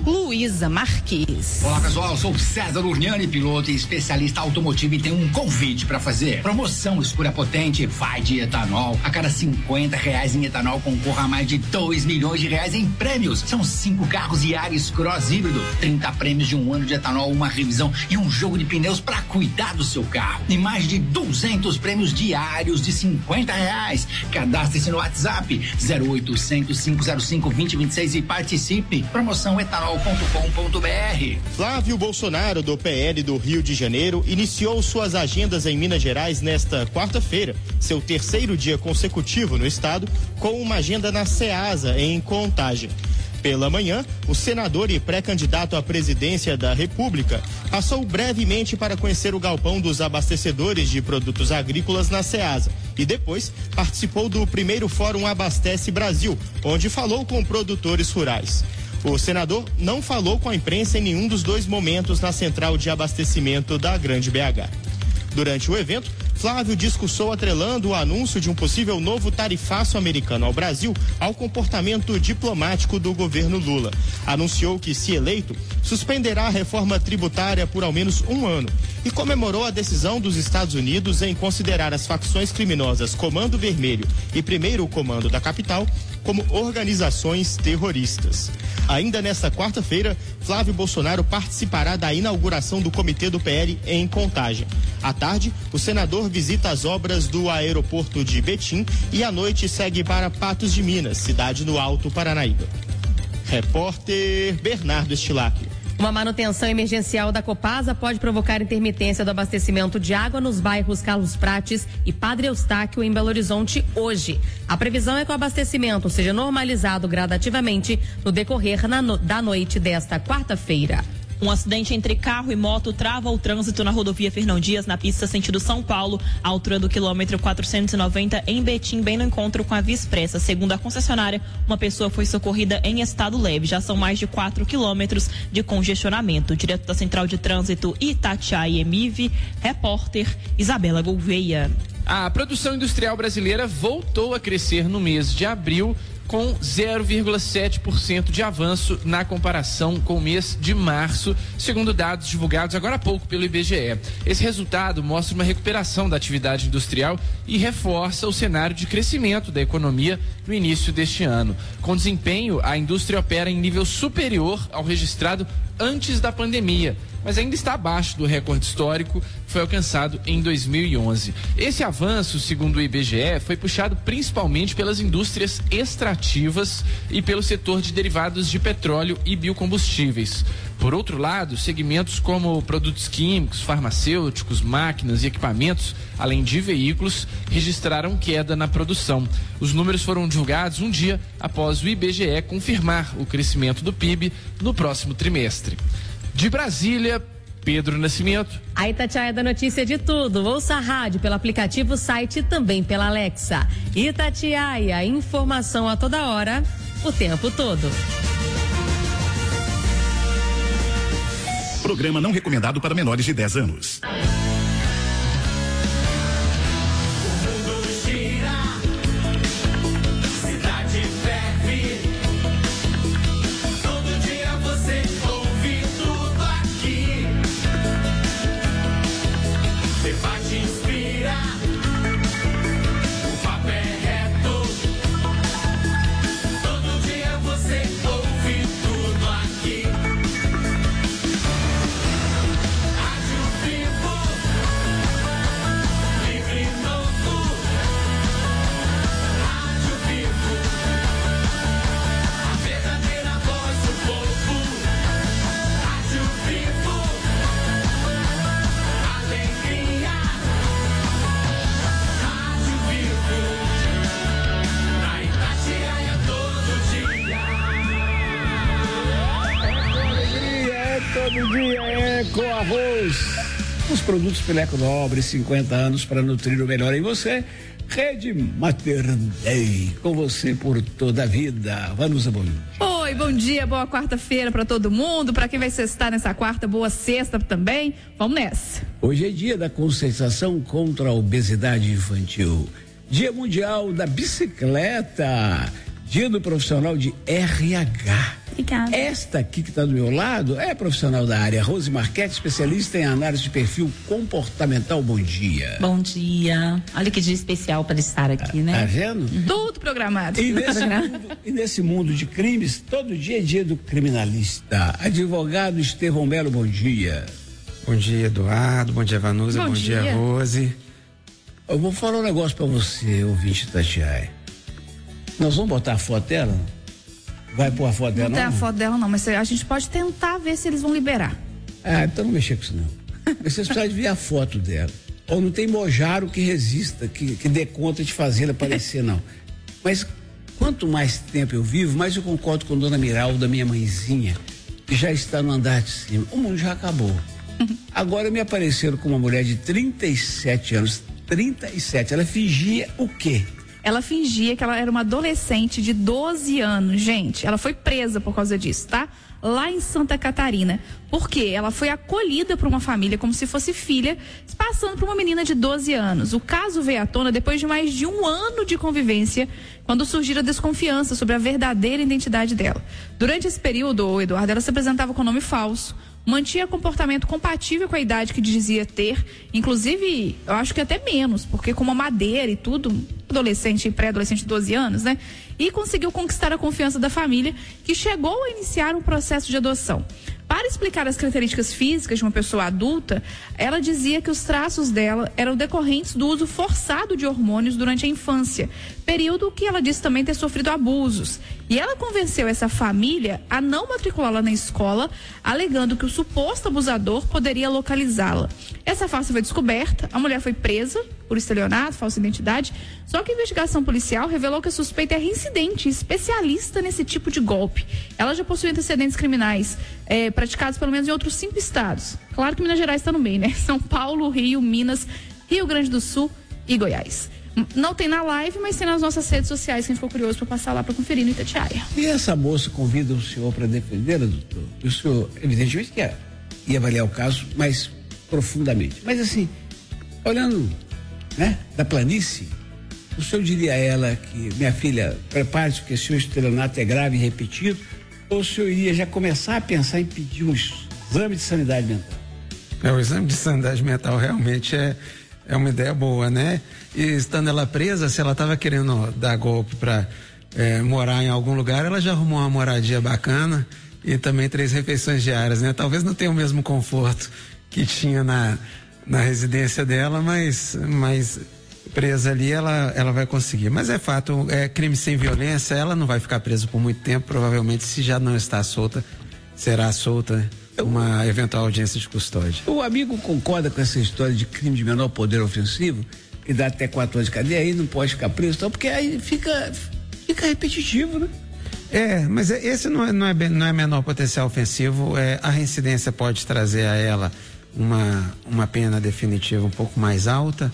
[SPEAKER 22] Luísa Marques.
[SPEAKER 23] Olá pessoal, eu sou o César Urniani, piloto e especialista automotivo, e tenho um convite para fazer. Promoção Escura Potente vai de etanol. A cada cinquenta reais em etanol concorra a mais de dois milhões de reais em prêmios. São cinco carros Yaris Cross híbrido, trinta prêmios de um ano de etanol, uma revisão e um jogo de pneus para cuidar do seu carro. E mais de duzentos prêmios diários de cinquenta reais. Cadastre-se no WhatsApp zero oitocentos, cinco zero cinco, dois zero dois seis e participe. Promoção etanol ponto com ponto br.
[SPEAKER 24] Flávio Bolsonaro, do P L do Rio de Janeiro, iniciou suas agendas em Minas Gerais nesta quarta-feira, seu terceiro dia consecutivo no estado, com uma agenda na Ceasa, em Contagem. Pela manhã, o senador e pré-candidato à presidência da República passou brevemente para conhecer o galpão dos abastecedores de produtos agrícolas na Ceasa e depois participou do primeiro Fórum Abastece Brasil, onde falou com produtores rurais. O senador não falou com a imprensa em nenhum dos dois momentos na central de abastecimento da Grande B H. Durante o evento, Flávio discursou atrelando o anúncio de um possível novo tarifaço americano ao Brasil ao comportamento diplomático do governo Lula. Anunciou que, se eleito, suspenderá a reforma tributária por ao menos um ano e comemorou a decisão dos Estados Unidos em considerar as facções criminosas Comando Vermelho e Primeiro Comando da Capital como organizações terroristas. Ainda nesta quarta-feira, Flávio Bolsonaro participará da inauguração do Comitê do P L em Contagem. À tarde, o senador visita as obras do aeroporto de Betim e à noite segue para Patos de Minas, cidade no Alto Paranaíba. Repórter Bernardo Estilac.
[SPEAKER 3] Uma manutenção emergencial da Copasa pode provocar intermitência do abastecimento de água nos bairros Carlos Prates e Padre Eustáquio em Belo Horizonte hoje. A previsão é que o abastecimento seja normalizado gradativamente no decorrer na no, da noite desta quarta-feira.
[SPEAKER 4] Um acidente entre carro e moto trava o trânsito na rodovia Fernão Dias, na pista sentido São Paulo, à altura do quilômetro quatrocentos e noventa, em Betim, bem no encontro com a Via Expressa. Segundo a concessionária, uma pessoa foi socorrida em estado leve. Já são mais de quatro quilômetros de congestionamento. Direto da Central de Trânsito Itatiaia e Emive, repórter Isabela Gouveia.
[SPEAKER 5] A produção industrial brasileira voltou a crescer no mês de abril, com zero vírgula sete por cento de avanço na comparação com o mês de março, segundo dados divulgados agora há pouco pelo I B G E. Esse resultado mostra uma recuperação da atividade industrial e reforça o cenário de crescimento da economia no início deste ano. Com desempenho, a indústria opera em nível superior ao registrado antes da pandemia, mas ainda está abaixo do recorde histórico que foi alcançado em dois mil e onze. Esse avanço, segundo o I B G E, foi puxado principalmente pelas indústrias extrativas e pelo setor de derivados de petróleo e biocombustíveis. Por outro lado, segmentos como produtos químicos, farmacêuticos, máquinas e equipamentos, além de veículos, registraram queda na produção. Os números foram divulgados um dia após o I B G E confirmar o crescimento do P I B no próximo trimestre. De Brasília, Pedro Nascimento.
[SPEAKER 3] A Itatiaia da notícia de tudo. Ouça a rádio pelo aplicativo, site e também pela Alexa. Itatiaia, informação a toda hora, o tempo todo.
[SPEAKER 20] Programa não recomendado para menores de dez anos.
[SPEAKER 8] Os produtos Pileco Nobre, cinquenta anos para nutrir o melhor em você. Rede Mater Dei, com você por toda a vida. Vanusa Bom.
[SPEAKER 10] Oi, bom dia, boa quarta-feira para todo mundo. Para quem vai sextar nessa quarta, boa sexta também. Vamos nessa.
[SPEAKER 8] Hoje é dia da conscientização contra a obesidade infantil. Dia Mundial da Bicicleta. Dia do profissional de R H.
[SPEAKER 10] Obrigada.
[SPEAKER 8] Esta aqui que está do meu lado é profissional da área, Rose Marquete, especialista em análise de perfil comportamental. Bom dia.
[SPEAKER 18] Bom dia. Olha que dia especial para estar aqui, né?
[SPEAKER 8] Tá vendo?
[SPEAKER 10] Uhum. Tudo programado.
[SPEAKER 8] E nesse, mundo, e nesse mundo de crimes, todo dia é dia do criminalista. Advogado Estevão Melo, bom dia.
[SPEAKER 25] Bom dia, Eduardo. Bom dia, Vanusa. Bom, bom dia. dia, Rose.
[SPEAKER 8] Eu vou falar um negócio para você, ouvinte Tatiai. Nós vamos botar a foto dela? Vai pôr a foto dela, não?
[SPEAKER 10] Não tem a foto dela, não, mas a gente pode tentar ver se eles vão liberar.
[SPEAKER 8] Ah, então não mexer com isso, não. Vocês precisam de ver a foto dela. Ou não tem mojaro que resista, que, que dê conta de fazê-la aparecer, não. Mas quanto mais tempo eu vivo, mais eu concordo com Dona Miralda, minha mãezinha, que já está no andar de cima. O mundo já acabou. Agora me apareceram com uma mulher de trinta e sete anos. trinta e sete. Ela fingia o quê?
[SPEAKER 10] Ela fingia que ela era uma adolescente de doze anos, gente. Ela foi presa por causa disso, tá? Lá em Santa Catarina. Por quê? Ela foi acolhida por uma família como se fosse filha, passando por uma menina de doze anos. O caso veio à tona depois de mais de um ano de convivência, quando surgiram a desconfiança sobre a verdadeira identidade dela. Durante esse período, Eduardo, ela se apresentava com nome falso, mantinha comportamento compatível com a idade que dizia ter, inclusive, eu acho que até menos, porque com uma madeira e tudo, adolescente e pré-adolescente de doze anos, né? E conseguiu conquistar a confiança da família, que chegou a iniciar um processo de adoção. Para explicar as características físicas de uma pessoa adulta, ela dizia que os traços dela eram decorrentes do uso forçado de hormônios durante a infância, período que ela disse também ter sofrido abusos. E ela convenceu essa família a não matriculá-la na escola, alegando que o suposto abusador poderia localizá-la. Essa farsa foi descoberta, a mulher foi presa por estelionato, falsa identidade, só que a investigação policial revelou que a suspeita é reincidente, especialista nesse tipo de golpe. Ela já possui antecedentes criminais é, praticados pelo menos em outros cinco estados. Claro que Minas Gerais está no meio, né? São Paulo, Rio, Minas, Rio Grande do Sul e Goiás. Não tem na live, mas tem nas nossas redes sociais. Quem ficou curioso para passar lá para conferir no Itatiaia.
[SPEAKER 8] E essa moça convida o senhor para defendê-la, doutor? O senhor, evidentemente, que ia, ia avaliar o caso mais profundamente. Mas, assim, olhando, né, da planície, o senhor diria a ela que, minha filha, prepare-se, porque se o estelionato é grave e repetido, ou o senhor iria já começar a pensar em pedir um exame de sanidade mental?
[SPEAKER 25] É, o exame de sanidade mental realmente é, é uma ideia boa, né? E estando ela presa, se ela estava querendo dar golpe para é, morar em algum lugar, ela já arrumou uma moradia bacana e também três refeições diárias, né? Talvez não tenha o mesmo conforto que tinha na, na residência dela, mas, mas presa ali ela, ela vai conseguir. Mas é fato, é crime sem violência, ela não vai ficar presa por muito tempo, provavelmente, se já não está solta, será solta uma eventual audiência de custódia.
[SPEAKER 8] O amigo concorda com essa história de crime de menor poder ofensivo, que dá até quatro anos de cadeia, aí não pode ficar preso, então, porque aí fica, fica repetitivo, né?
[SPEAKER 25] É, mas esse não é, não é, não é menor potencial ofensivo, é, a reincidência pode trazer a ela uma, uma pena definitiva um pouco mais alta,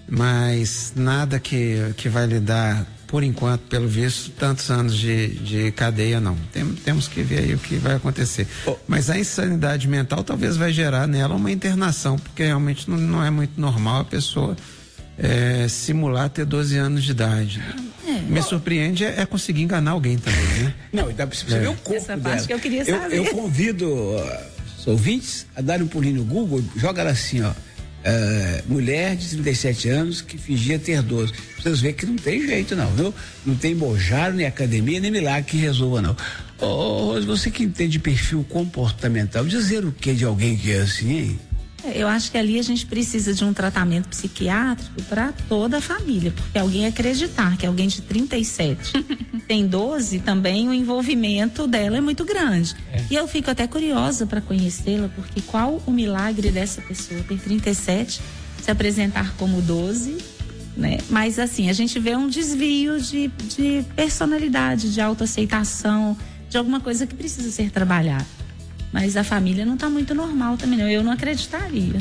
[SPEAKER 25] mas nada que, que vai lhe dar, por enquanto, pelo visto, tantos anos de, de cadeia, não. Tem, temos que ver aí o que vai acontecer. Oh. Mas a insanidade mental talvez vai gerar nela uma internação, porque realmente não, não é muito normal a pessoa é, simular ter doze anos de idade. É. Me oh. surpreende é, é conseguir enganar alguém também, né?
[SPEAKER 8] Não, e dá pra você é. ver o corpo
[SPEAKER 10] Essa
[SPEAKER 8] dela.
[SPEAKER 10] parte que eu queria saber.
[SPEAKER 8] Eu, eu convido uh, os ouvintes a darem um pulinho no Google, joga ela assim, ó. Uh, mulher de trinta e sete anos que fingia ter doze. Vocês veem que não tem jeito, não, viu? Não tem bojaro, nem academia, nem milagre que resolva, não. Ô, oh, você que entende perfil comportamental, dizer o que de alguém que é assim, hein?
[SPEAKER 11] Eu acho que ali a gente precisa de um tratamento psiquiátrico para toda a família, porque alguém acreditar que alguém de trinta e sete tem doze, também o envolvimento dela é muito grande. É. E eu fico até curiosa para conhecê-la, porque qual o milagre dessa pessoa ter trinta e sete, se apresentar como doze, né? Mas assim, a gente vê um desvio de, de personalidade, de autoaceitação, de alguma coisa que precisa ser trabalhada. Mas a família não está muito normal também, não. Eu não acreditaria.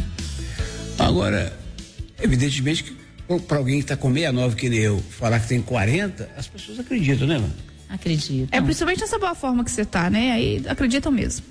[SPEAKER 8] Agora, evidentemente que para alguém que está com sessenta e nove, que nem eu, falar que tem quarenta, as pessoas acreditam, né, mano?
[SPEAKER 11] Acreditam.
[SPEAKER 10] É, principalmente nessa boa forma que você tá, né? Aí acreditam mesmo.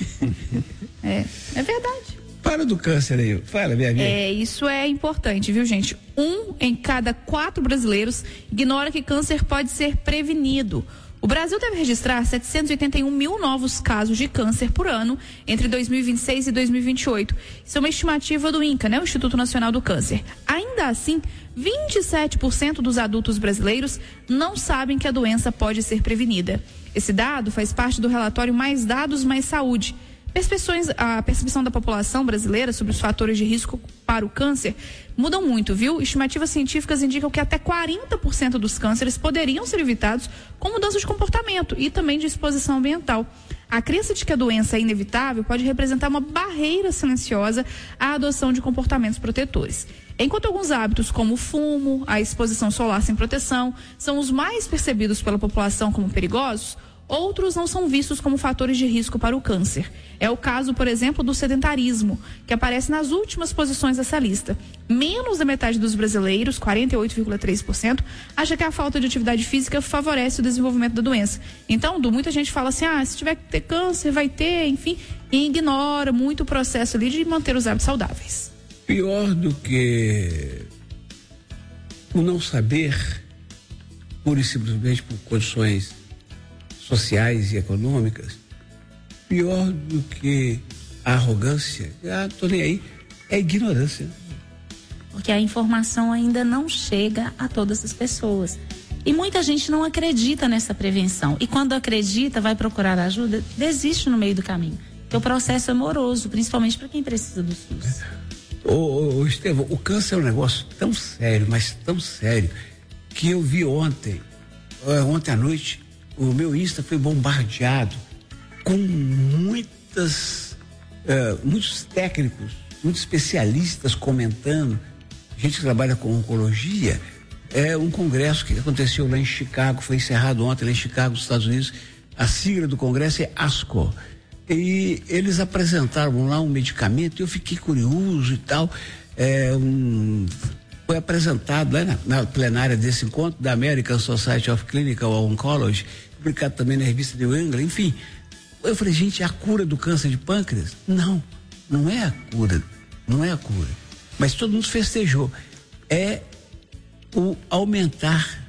[SPEAKER 10] é, é verdade.
[SPEAKER 8] Para do câncer aí, fala, minha amiga.
[SPEAKER 10] É, isso é importante, viu, gente? Um em cada quatro brasileiros ignora que câncer pode ser prevenido. O Brasil deve registrar setecentos e oitenta e um mil novos casos de câncer por ano entre dois mil e vinte e seis e dois mil e vinte e oito. Isso é uma estimativa do INCA, né? O Instituto Nacional do Câncer. Ainda assim, vinte e sete por cento dos adultos brasileiros não sabem que a doença pode ser prevenida. Esse dado faz parte do relatório Mais Dados, Mais Saúde. Percepções, a percepção da população brasileira sobre os fatores de risco para o câncer mudam muito, viu? Estimativas científicas indicam que até quarenta por cento dos cânceres poderiam ser evitados com mudança de comportamento e também de exposição ambiental. A crença de que a doença é inevitável pode representar uma barreira silenciosa à adoção de comportamentos protetores. Enquanto alguns hábitos, como o fumo, a exposição solar sem proteção, são os mais percebidos pela população como perigosos, outros não são vistos como fatores de risco para o câncer. É o caso, por exemplo, do sedentarismo, que aparece nas últimas posições dessa lista. Menos da metade dos brasileiros, quarenta e oito vírgula três por cento, acha que a falta de atividade física favorece o desenvolvimento da doença. Então, muita gente fala assim, ah, se tiver que ter câncer, vai ter, enfim, e ignora muito o processo ali de manter os hábitos saudáveis.
[SPEAKER 8] Pior do que o não saber, pura e simplesmente por condições sociais e econômicas, pior do que a arrogância, ah, tô nem aí, é ignorância.
[SPEAKER 11] Porque a informação ainda não chega a todas as pessoas. E muita gente não acredita nessa prevenção. E quando acredita, vai procurar ajuda, desiste no meio do caminho. Porque o processo é moroso, principalmente para quem precisa do SUS.
[SPEAKER 8] Ô, ô, ô Estevão, o câncer é um negócio tão sério, mas tão sério, que eu vi ontem, ontem à noite, o meu Insta foi bombardeado com muitas, uh, muitos técnicos, muitos especialistas comentando, gente que trabalha com oncologia. É um congresso que aconteceu lá em Chicago, foi encerrado ontem lá em Chicago, nos Estados Unidos. A sigla do congresso é ASCO. E eles apresentaram lá um medicamento e eu fiquei curioso e tal. É, um, foi apresentado lá na, na plenária desse encontro da American Society of Clinical Oncology, publicado também na revista New England, enfim. Eu falei, gente, é a cura do câncer de pâncreas? Não, não é a cura, não é a cura. Mas todo mundo festejou. É o aumentar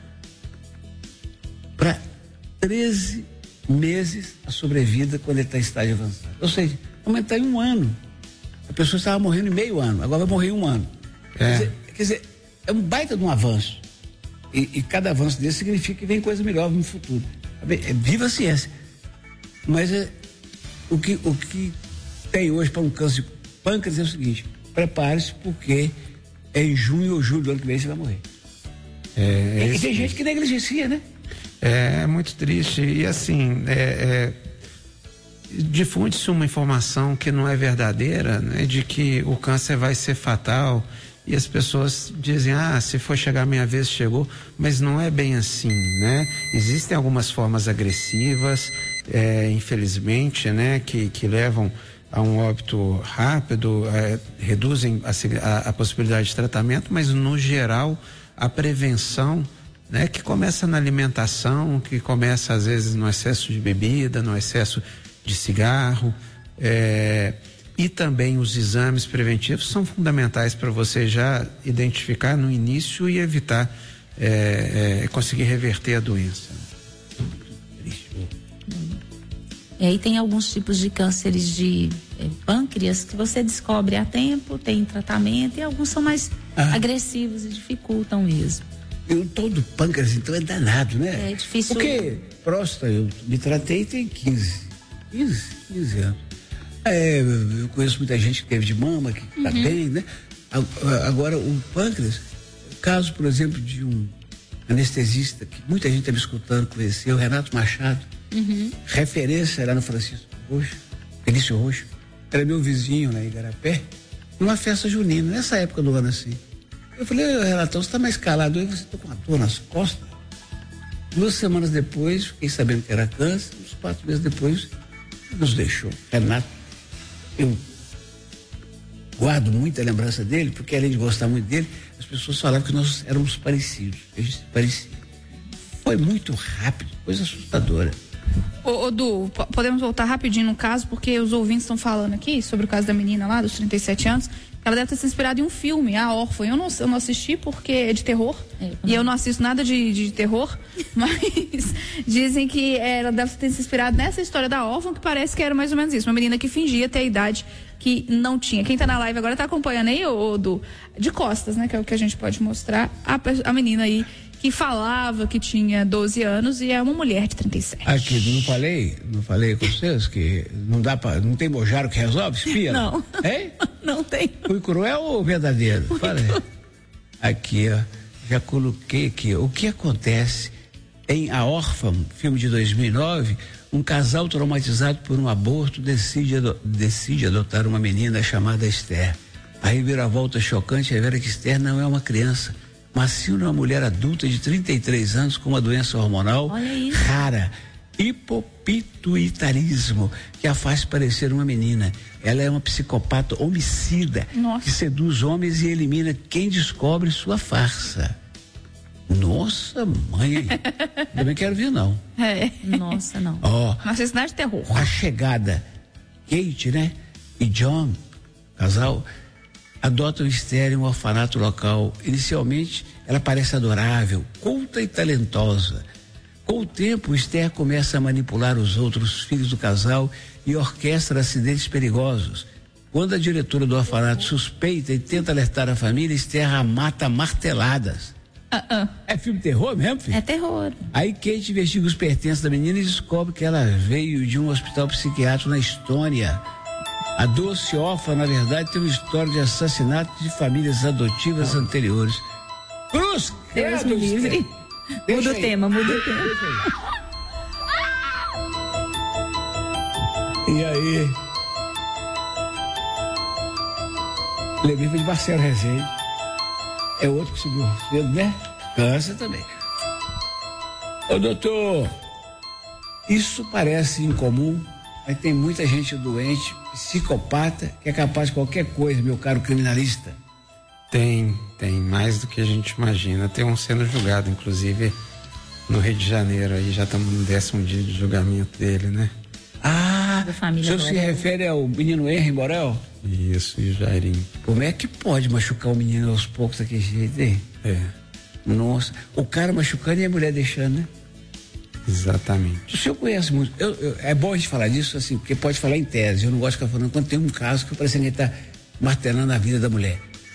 [SPEAKER 8] para treze meses a sobrevida quando ele está em estágio avançado. Ou seja, aumentar em um ano. A pessoa estava morrendo em meio ano, agora vai morrer em um ano. É. Quer dizer, quer dizer, é um baita de um avanço. E, e cada avanço desse significa que vem coisa melhor no futuro. É, viva a ciência. Mas é, o, que, o que tem hoje para um câncer de pâncreas é o seguinte: prepare-se, porque é em junho ou julho do ano que vem você vai morrer. É, e, e tem gente que negligencia, né?
[SPEAKER 25] É, é muito triste. E assim, é, é, difunde-se uma informação que não é verdadeira, né, de que o câncer vai ser fatal. E as pessoas dizem, ah, se for chegar a minha vez, chegou. Mas não é bem assim, né? Existem algumas formas agressivas, é, infelizmente, né, que, que levam a um óbito rápido, é, reduzem a, a, a possibilidade de tratamento, mas no geral a prevenção, né, que começa na alimentação, que começa às vezes no excesso de bebida, no excesso de cigarro, é, e também os exames preventivos são fundamentais para você já identificar no início e evitar, é, é, conseguir reverter a doença.
[SPEAKER 11] E aí tem alguns tipos de cânceres de é, pâncreas que você descobre a tempo, tem tratamento, e alguns são mais ah. agressivos e dificultam mesmo.
[SPEAKER 8] Eu, todo pâncreas, então, é danado, né?
[SPEAKER 11] É difícil.
[SPEAKER 8] Porque próstata, eu me tratei tem quinze, quinze, quinze anos. É, eu conheço muita gente que teve de mama, que está uhum. bem, né? Agora, o pâncreas, o caso, por exemplo, de um anestesista que muita gente está me escutando, conheceu, Renato Machado, uhum. referência lá no Francisco Roxo, Felício Roxo, era meu vizinho lá em Igarapé, numa festa junina, nessa época do ano assim. Eu falei, Renato, você está mais calado aí, você está com uma dor nas costas. Duas semanas depois, fiquei sabendo que era câncer, uns quatro meses depois, nos deixou. Renato, eu guardo muita lembrança dele, porque além de gostar muito dele, as pessoas falavam que nós éramos parecidos, a gente se parecia. Foi muito rápido, coisa assustadora.
[SPEAKER 10] Ô, ô Du, podemos voltar rapidinho no caso, porque os ouvintes estão falando aqui sobre o caso da menina lá, dos trinta e sete anos. Ela deve ter se inspirado em um filme, A Órfã. Eu não, eu não assisti porque é de terror. É, e eu não assisto nada de, de terror. Mas dizem que ela deve ter se inspirado nessa história da órfã, que parece que era mais ou menos isso. Uma menina que fingia ter a idade que não tinha. Quem tá na live agora tá acompanhando aí, ô, Du, de costas, né? Que é o que a gente pode mostrar. A, a menina aí que falava que tinha doze anos e é uma mulher de trinta e sete.
[SPEAKER 8] Aqui, não falei, não falei com vocês que não dá para, não tem mojaro que resolve, espia?
[SPEAKER 11] Não.
[SPEAKER 8] Hein?
[SPEAKER 11] Não tem.
[SPEAKER 8] Fui cruel ou verdadeiro?
[SPEAKER 11] Fui
[SPEAKER 8] Falei. Aqui, ó, já coloquei aqui, o que acontece em A Órfã, filme de dois mil e nove, um casal traumatizado por um aborto decide, ado- decide adotar uma menina chamada Esther. A reviravolta chocante revela que Esther não é uma criança, mas sim uma mulher adulta de trinta e três anos com uma doença hormonal rara, hipopituitarismo, que a faz parecer uma menina. Ela é uma psicopata homicida. Nossa. Que seduz homens e elimina quem descobre sua farsa. Nossa, mãe, também quero ver não.
[SPEAKER 11] É. Nossa, não.
[SPEAKER 8] Ó,
[SPEAKER 10] Nossa, cidade de terror.
[SPEAKER 8] a chegada, Kate, né, e John, casal, adotam Esther em um orfanato local. Inicialmente, ela parece adorável, culta e talentosa. Com o tempo, Esther começa a manipular os outros filhos do casal e orquestra acidentes perigosos. Quando a diretora do orfanato suspeita e tenta alertar a família, Esther a mata marteladas.
[SPEAKER 10] Uh-uh.
[SPEAKER 8] É filme terror mesmo, filho?
[SPEAKER 11] É terror.
[SPEAKER 8] Aí Kate investiga os pertences da menina e descobre que ela veio de um hospital psiquiátrico na Estônia. A doce órfã, na verdade, tem uma história de assassinato de famílias adotivas anteriores. Cruz!
[SPEAKER 11] Deus me livre. Muda o tema, muda o tema.
[SPEAKER 8] E aí? Levei de Marcelo Rezende. É outro que subiu cedo, né? Cansa também. Ô, doutor, isso parece incomum, mas tem muita gente doente, psicopata, que é capaz de qualquer coisa, meu caro criminalista.
[SPEAKER 25] Tem, tem mais do que a gente imagina. Tem um sendo julgado, inclusive, no Rio de Janeiro. Aí já estamos no décimo dia de julgamento dele, né?
[SPEAKER 8] Ah, o senhor se refere ao menino Henry Borel?
[SPEAKER 25] Isso, e o Jairinho.
[SPEAKER 8] Como é que pode machucar o menino aos poucos daquele jeito, hein?
[SPEAKER 25] É.
[SPEAKER 8] Nossa, o cara machucando e a mulher deixando, né?
[SPEAKER 25] Exatamente.
[SPEAKER 8] O senhor conhece muito. Eu, eu, é bom a gente falar disso, assim, porque pode falar em tese. Eu não gosto de ficar falando quando tem um caso que parece que ele está martelando a vida da mulher.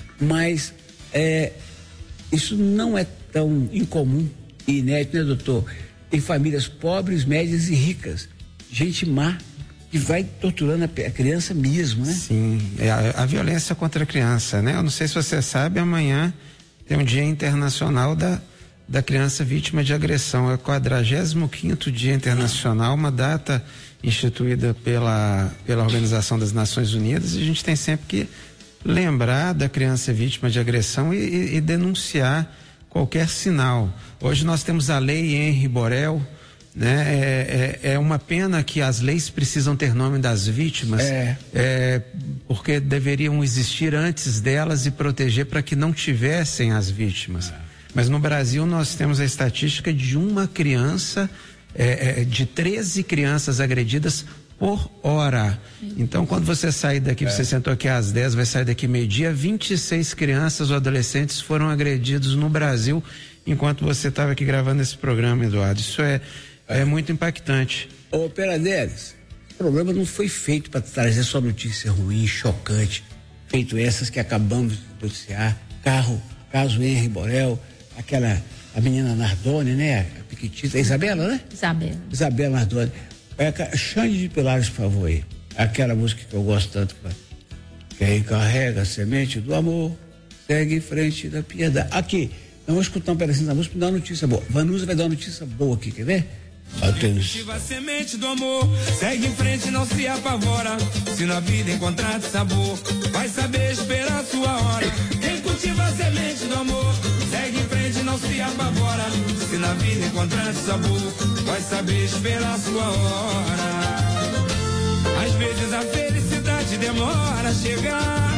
[SPEAKER 8] Mas é, isso não é tão incomum e inédito, né, doutor? Tem famílias pobres, médias e ricas. Gente má que vai torturando a criança mesmo, né?
[SPEAKER 25] Sim, é a, a violência contra a criança, né? Eu não sei se você sabe, amanhã tem um Dia Internacional da, da Criança Vítima de Agressão. É o quadragésimo quinto Dia Internacional, uma data instituída pela, pela Organização das Nações Unidas, e a gente tem sempre que lembrar da criança vítima de agressão e, e, e denunciar qualquer sinal. Hoje nós temos a lei Henry Borel, né? É, é, é uma pena que as leis precisam ter nome das vítimas,
[SPEAKER 8] é.
[SPEAKER 25] É, porque deveriam existir antes delas e proteger para que não tivessem as vítimas. É. Mas no Brasil nós temos a estatística de uma criança, é, é, de treze crianças agredidas por hora. Então, quando você sair daqui, é. você sentou aqui às dez, vai sair daqui meio-dia, vinte e seis crianças ou adolescentes foram agredidos no Brasil enquanto você estava aqui gravando esse programa, Eduardo. Isso é É muito impactante.
[SPEAKER 8] Ô, Peraderes, o programa não foi feito para trazer só notícia ruim, chocante, feito essas que acabamos de noticiar. Carro, caso Henry Borel, aquela, a menina Nardoni, né? A Piquitita, a Isabela, né?
[SPEAKER 11] Isabela.
[SPEAKER 8] Isabela Nardoni. É, Xande de Pilares, por favor, aí. Aquela música que eu gosto tanto. Quem carrega a semente do amor, segue em frente da piedade. Aqui, nós vamos escutar um pedacinho da música e dar uma notícia boa. Vanusa vai dar uma notícia boa aqui, quer ver?
[SPEAKER 2] Cultiva a semente do amor, segue em frente, não se apavora. Se na vida encontrar sabor, vai saber esperar a sua hora. Quem cultiva a semente do amor, segue em frente, não se apavora. Se na vida encontrar sabor, vai saber esperar a sua hora. Às vezes a felicidade demora a chegar,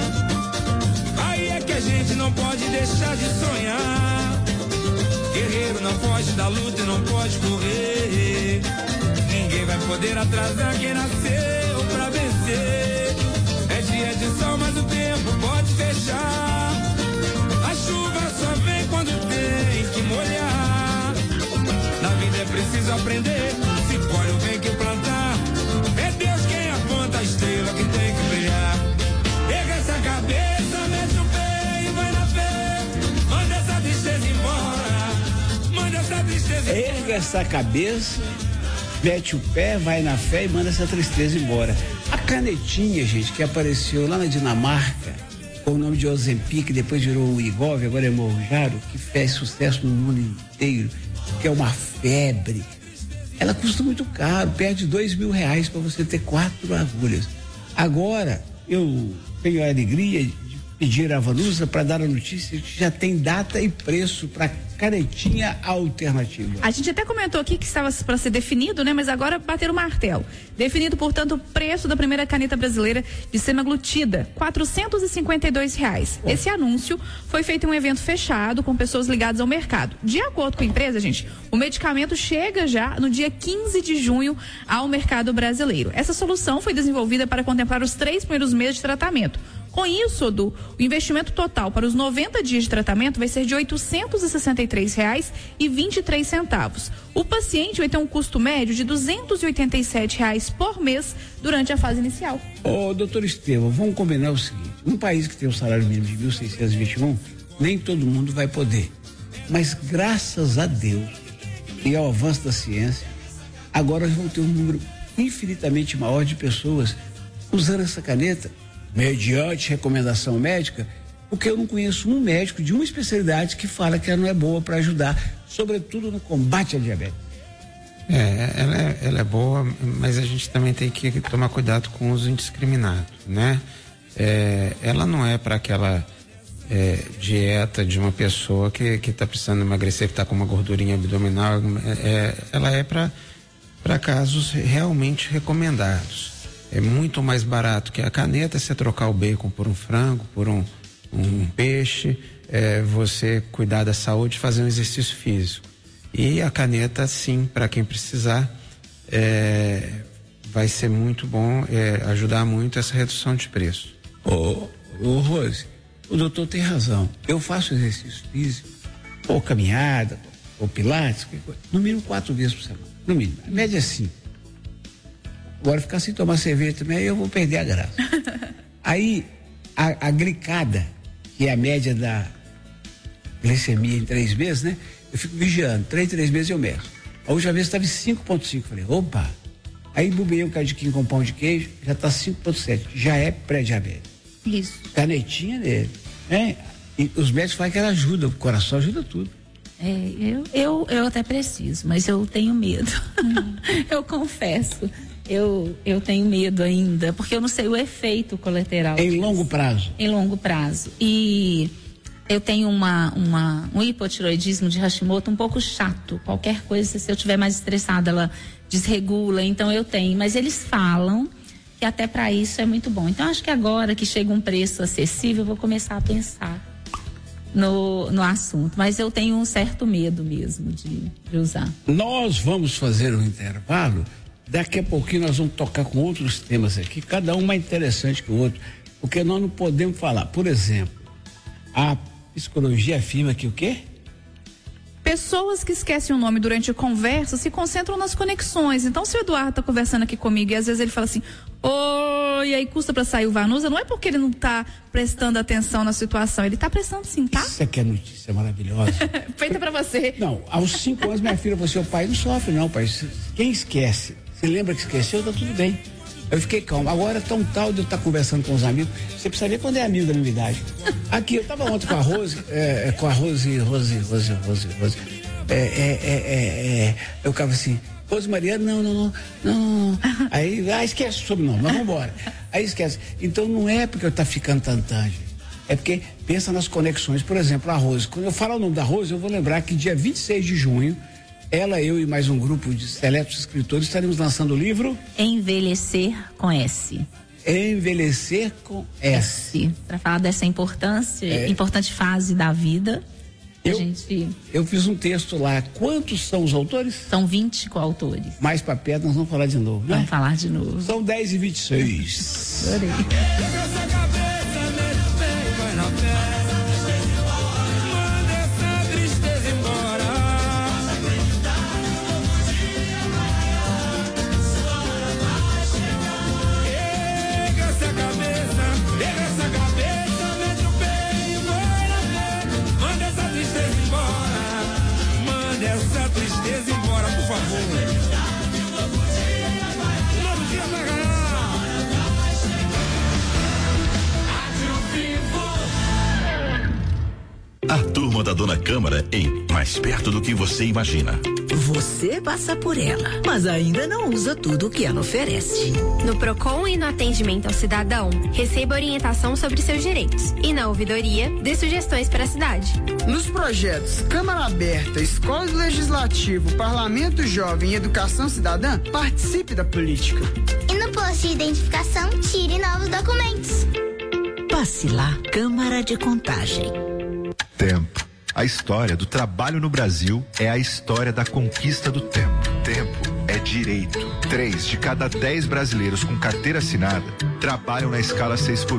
[SPEAKER 2] aí é que a gente não pode deixar de sonhar. Guerreiro não foge da luta e não pode correr. Ninguém vai poder atrasar quem nasceu pra vencer. É dia de sol, mas o tempo pode fechar. A chuva só vem quando tem que molhar. Na vida é preciso aprender. Se colhe o bem que plantar. É Deus quem aponta a estrela que tem que brilhar. Pega essa cabeça, mete o pé e vai na fé. Manda essa tristeza embora.
[SPEAKER 8] Erga essa cabeça, mete o pé, vai na fé e manda essa tristeza embora. A canetinha, gente, que apareceu lá na Dinamarca, com o nome de Ozempic, depois virou o Igov, agora é Mounjaro, que fez sucesso no mundo inteiro, que é uma febre. Ela custa muito caro, perto de dois mil reais para você ter quatro agulhas. Agora, eu tenho a alegria de pedir a Vanusa para dar a notícia que já tem data e preço para canetinha alternativa.
[SPEAKER 10] A gente até comentou aqui que estava para ser definido, né? Mas agora bater o martelo. Definido, portanto, o preço da primeira caneta brasileira de semaglutida, quatrocentos e cinquenta e dois reais. Oh. Esse anúncio foi feito em um evento fechado com pessoas ligadas ao mercado. De acordo com a empresa, gente, o medicamento chega já no dia quinze de junho ao mercado brasileiro. Essa solução foi desenvolvida para contemplar os três primeiros meses de tratamento, Com isso, Odu, o investimento total para os noventa dias de tratamento vai ser de oitocentos e sessenta e três reais e vinte e três centavos. O paciente vai ter um custo médio de duzentos e oitenta e sete reais por mês durante a fase inicial.
[SPEAKER 8] Ô, doutor Estevão, vamos combinar o seguinte: um país que tem o salário mínimo de mil seiscentos e vinte e um, nem todo mundo vai poder. Mas graças a Deus e ao avanço da ciência, agora nós vamos ter um número infinitamente maior de pessoas usando essa caneta, mediante recomendação médica, porque eu não conheço um médico de uma especialidade que fala que ela não é boa para ajudar, sobretudo no combate à diabetes.
[SPEAKER 25] É, ela é, ela é boa, mas a gente também tem que tomar cuidado com o uso indiscriminado, né? É, ela não é para aquela é, dieta de uma pessoa que que está precisando emagrecer, que está com uma gordurinha abdominal. É, ela é para para casos realmente recomendados. É muito mais barato que a caneta você trocar o bacon por um frango, por um, um peixe, é, você cuidar da saúde, fazer um exercício físico. E a caneta, sim, para quem precisar, é, vai ser muito bom, é, ajudar muito essa redução de preço.
[SPEAKER 8] Ô, ô Rose, o doutor tem razão. Eu faço exercício físico, ou caminhada, ou pilates, no mínimo quatro vezes por semana. No mínimo. A média é cinco. Agora ficar sem tomar cerveja também, eu vou perder a graça. Aí, a, a glicada, que é a média da glicemia em três meses, né? Eu fico vigiando. Três, três meses eu meço. A última vez estava em cinco ponto cinco. Falei, opa. Aí bubei um cadiquinho com pão de queijo, já está cinco ponto sete. Já é pré-diabetes.
[SPEAKER 10] Isso.
[SPEAKER 8] Canetinha dele. Né? E os médicos falam que ela ajuda, o coração ajuda tudo.
[SPEAKER 11] É, eu, eu, eu até preciso, mas eu tenho medo. Eu confesso. Eu, eu tenho medo ainda, porque eu não sei o efeito colateral.
[SPEAKER 8] Em
[SPEAKER 11] disso.
[SPEAKER 8] longo prazo?
[SPEAKER 11] Em longo prazo. E eu tenho uma, uma, um hipotiroidismo de Hashimoto um pouco chato. Qualquer coisa, se eu estiver mais estressada, ela desregula. Então eu tenho. Mas eles falam que até para isso é muito bom. Então acho que agora que chega um preço acessível, eu vou começar a pensar no, no assunto. Mas eu tenho um certo medo mesmo de, de usar.
[SPEAKER 8] Nós vamos fazer um intervalo. Daqui a pouquinho nós vamos tocar com outros temas aqui, cada um mais interessante que o outro, porque nós não podemos falar. Por exemplo, a psicologia afirma que o quê?
[SPEAKER 10] Pessoas que esquecem o nome durante a conversa se concentram nas conexões. Então, se o Eduardo tá conversando aqui comigo e às vezes ele fala assim, oi, e aí custa pra sair o Vanusa, não é porque ele não tá prestando atenção na situação, ele tá prestando sim, tá?
[SPEAKER 8] Isso aqui é notícia maravilhosa.
[SPEAKER 10] Feita pra você.
[SPEAKER 8] Não, aos cinco anos minha filha falou assim, o pai não sofre não, pai, quem esquece? Você lembra que esqueceu, tá tudo bem. Eu fiquei calmo. Agora tão tal de eu estar conversando com os amigos. Você precisa ver quando é amigo da minha idade. Aqui, eu tava ontem com a Rose, é, com a Rose, Rose, Rose, Rose, Rose. É, é, é, é, é. Eu ficava assim, Rose Mariana, não, não, não, não. Aí, ah, esquece o sobrenome, mas vamos embora. Aí esquece. Então não é porque eu tá ficando tantã, gente. É porque pensa nas conexões. Por exemplo, a Rose. Quando eu falar o nome da Rose, eu vou lembrar que dia vinte e seis de junho, ela, eu e mais um grupo de seletos escritores estaremos lançando o livro
[SPEAKER 11] Envelhecer com S.
[SPEAKER 8] Envelhecer com S.
[SPEAKER 11] S. Para falar dessa importância,
[SPEAKER 8] é.
[SPEAKER 11] importante fase da vida.
[SPEAKER 8] Eu,
[SPEAKER 11] a gente...
[SPEAKER 8] eu fiz um texto lá. Quantos são os autores?
[SPEAKER 11] São vinte coautores.
[SPEAKER 8] Mais pra perto, nós vamos falar de novo, né?
[SPEAKER 11] Vamos falar de novo.
[SPEAKER 8] São dez e vinte e seis.
[SPEAKER 11] Adorei.
[SPEAKER 12] A turma da Dona Câmara em Mais Perto do que Você Imagina.
[SPEAKER 13] Você passa por ela, mas ainda não usa tudo o que ela oferece.
[SPEAKER 16] No Procon e no atendimento ao cidadão, receba orientação sobre seus direitos. E na ouvidoria, dê sugestões para a cidade.
[SPEAKER 17] Nos projetos Câmara Aberta, Escola do Legislativo, Parlamento Jovem e Educação Cidadã, participe da política.
[SPEAKER 19] E no posto de identificação, tire novos documentos.
[SPEAKER 13] Passe lá, Câmara de Contagem.
[SPEAKER 26] Tempo. A história do trabalho no Brasil é a história da conquista do tempo. Tempo é direito. Três de cada dez brasileiros com carteira assinada trabalham na escala seis por um.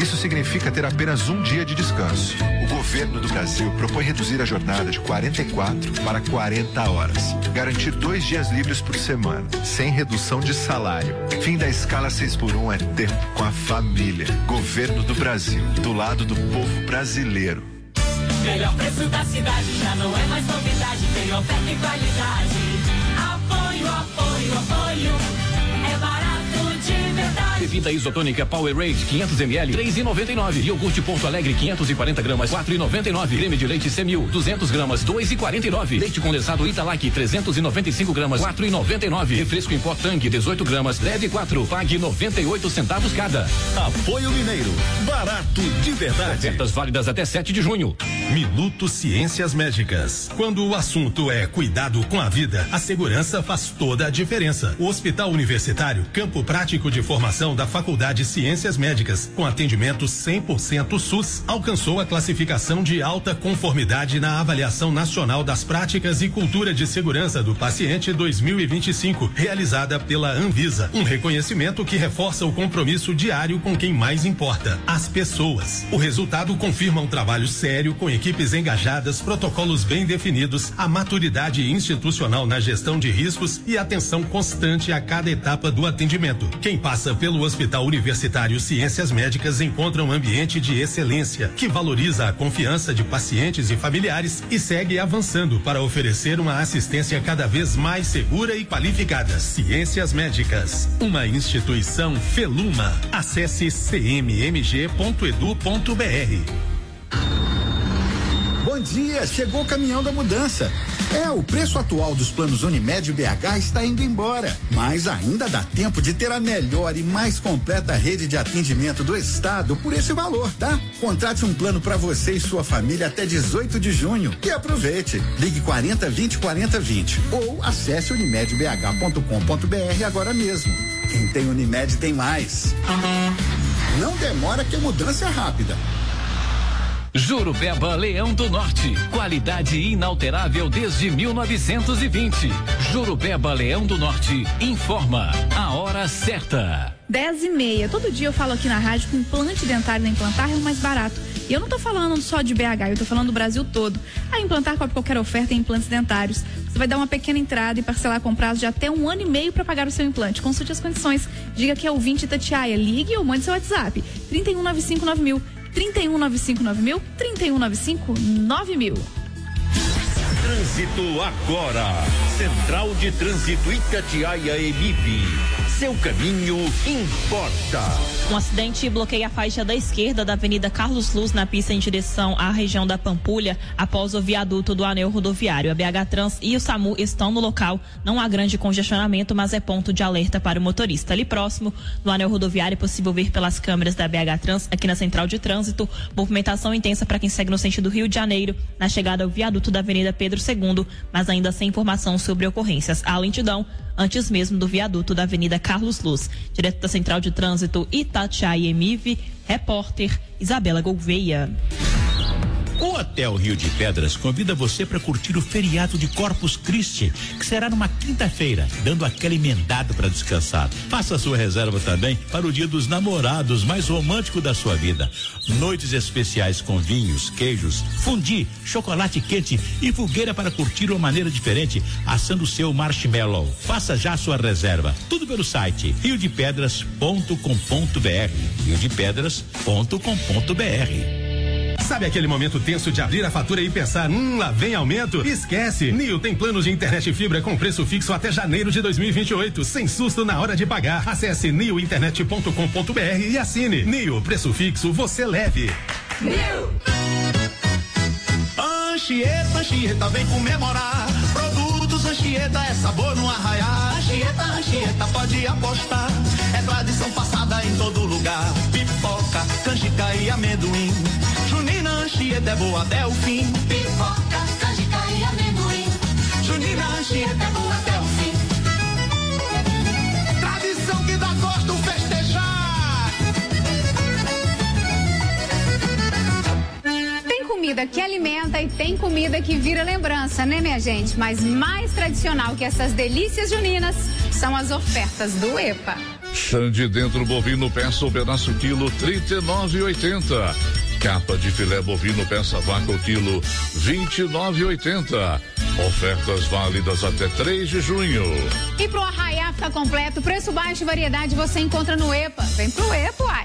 [SPEAKER 26] Isso significa ter apenas um dia de descanso. O governo do Brasil propõe reduzir a jornada de quarenta e quatro para quarenta horas. Garantir dois dias livres por semana, sem redução de salário. Fim da escala seis por um é tempo com a família. Governo do Brasil, do lado do povo brasileiro.
[SPEAKER 2] Melhor preço da cidade, já não é mais novidade. Tem oferta e qualidade. Apoio, apoio, apoio. É barato de verdade.
[SPEAKER 1] Bebida isotônica Powerade quinhentos mililitros, três reais e noventa e nove centavos. Iogurte Porto Alegre quinhentos e quarenta gramas, quatro reais e noventa e nove centavos. Creme de leite Semil duzentas gramas, dois reais e quarenta e nove centavos. Leite condensado Italac trezentos e noventa e cinco gramas, quatro reais e noventa e nove centavos. Refresco em pó Tang dezoito gramas, leve quatro, pague noventa e oito centavos cada.
[SPEAKER 6] Apoio Mineiro, barato de verdade.
[SPEAKER 1] Ofertas válidas até sete de junho.
[SPEAKER 6] Minuto Ciências Médicas. Quando o assunto é cuidado com a vida, a segurança faz toda a diferença. O Hospital Universitário, campo prático de formação da Faculdade Ciências Médicas, com atendimento cem por cento SUS, alcançou a classificação de alta conformidade na Avaliação Nacional das Práticas e Cultura de Segurança do Paciente dois mil e vinte e cinco, realizada pela Anvisa. Um reconhecimento que reforça o compromisso diário com quem mais importa, as pessoas. O resultado confirma um trabalho sério com equipes engajadas, protocolos bem definidos, a maturidade institucional na gestão de riscos e atenção constante a cada etapa do atendimento. Quem passa pelo Hospital Universitário Ciências Médicas encontra um ambiente de excelência que valoriza a confiança de pacientes e familiares e segue avançando para oferecer uma assistência cada vez mais segura e qualificada. Ciências Médicas, uma instituição Feluma. Acesse c m m g ponto e d u ponto b r.
[SPEAKER 7] Bom dia, chegou o caminhão da mudança. É, o preço atual dos planos Unimed e B H está indo embora, mas ainda dá tempo de ter a melhor e mais completa rede de atendimento do estado por esse valor, tá? Contrate um plano para você e sua família até dezoito de junho e aproveite. Ligue quarenta, vinte, quarenta, vinte ou acesse unimed b h ponto com ponto b r agora mesmo. Quem tem Unimed tem mais. Não demora que a mudança é rápida.
[SPEAKER 1] Jurupeba Leão do Norte, qualidade inalterável desde mil novecentos e vinte. Jurupeba Leão do Norte informa a hora certa.
[SPEAKER 10] dez e meia. Todo dia eu falo aqui na rádio que o implante dentário na Implantar é o mais barato. E eu não tô falando só de B H, eu tô falando do Brasil todo. A Implantar cobre qualquer oferta em implantes dentários. Você vai dar uma pequena entrada e parcelar com prazo de até um ano e meio para pagar o seu implante. Consulte as condições. Diga que é ouvinte Itatiaia. Ligue ou mande seu WhatsApp. trinta e um, noventa e cinco, nove mil. trinta e um, noventa e cinco, nove mil. trinta e um, noventa e cinco, nove mil.
[SPEAKER 6] Trânsito agora. Central de Trânsito Itatiaia e M I B. Seu caminho importa.
[SPEAKER 4] Um acidente bloqueia a faixa da esquerda da Avenida Carlos Luz na pista em direção à região da Pampulha após o viaduto do anel rodoviário. A B H Trans e o SAMU estão no local. Não há grande congestionamento, mas é ponto de alerta para o motorista. Ali próximo, no anel rodoviário, é possível ver pelas câmeras da B H Trans aqui na Central de Trânsito. Movimentação intensa para quem segue no sentido Rio de Janeiro, na chegada ao viaduto da Avenida Pedro segundo, mas ainda sem informação sobre ocorrências. Há lentidão antes mesmo do viaduto da Avenida Carlos Luz. Direto da Central de Trânsito Itatiaia M I V, repórter Isabela Gouveia.
[SPEAKER 6] O Hotel Rio de Pedras convida você para curtir o feriado de Corpus Christi, que será numa quinta-feira, dando aquela emendada para descansar. Faça sua reserva também para o Dia dos Namorados, mais romântico da sua vida. Noites especiais com vinhos, queijos, fundi, chocolate quente e fogueira para curtir uma maneira diferente, assando seu marshmallow. Faça já sua reserva. Tudo pelo site rio de pedras ponto com ponto b r. rio de pedras ponto com ponto b r. Sabe aquele momento tenso de abrir a fatura e pensar, hum, lá vem aumento? Esquece! Nio tem planos de internet e fibra com preço fixo até janeiro de dois mil e vinte e oito, sem susto na hora de pagar. Acesse nio internet ponto com ponto b r e assine. Nio, preço fixo, você leve.
[SPEAKER 2] Nio!
[SPEAKER 9] Anchieta, Anchieta, vem comemorar. Produtos Anchieta é sabor no arraiar. Anchieta, Anchieta, pode apostar. É tradição passada em todo lugar. Pipoca, canjica e amendoim. Junina Anchieta é boa até o fim.
[SPEAKER 2] Pipoca, canjica e amendoim.
[SPEAKER 9] Junina Anchieta é boa até o fim. Tradição que dá gosto festejar.
[SPEAKER 14] Tem comida que alimenta e tem comida que vira lembrança, né, minha gente? Mas mais tradicional que essas delícias juninas são as ofertas do EPA.
[SPEAKER 5] Xande dentro bovino peça ou pedaço quilo trinta e nove e oitenta. Capa de filé bovino peça vaca o quilo vinte e nove e oitenta. Ofertas válidas até três de junho.
[SPEAKER 14] E pro Arraiá ficar completo, preço baixo e variedade você encontra no EPA. Vem pro EPA, uai.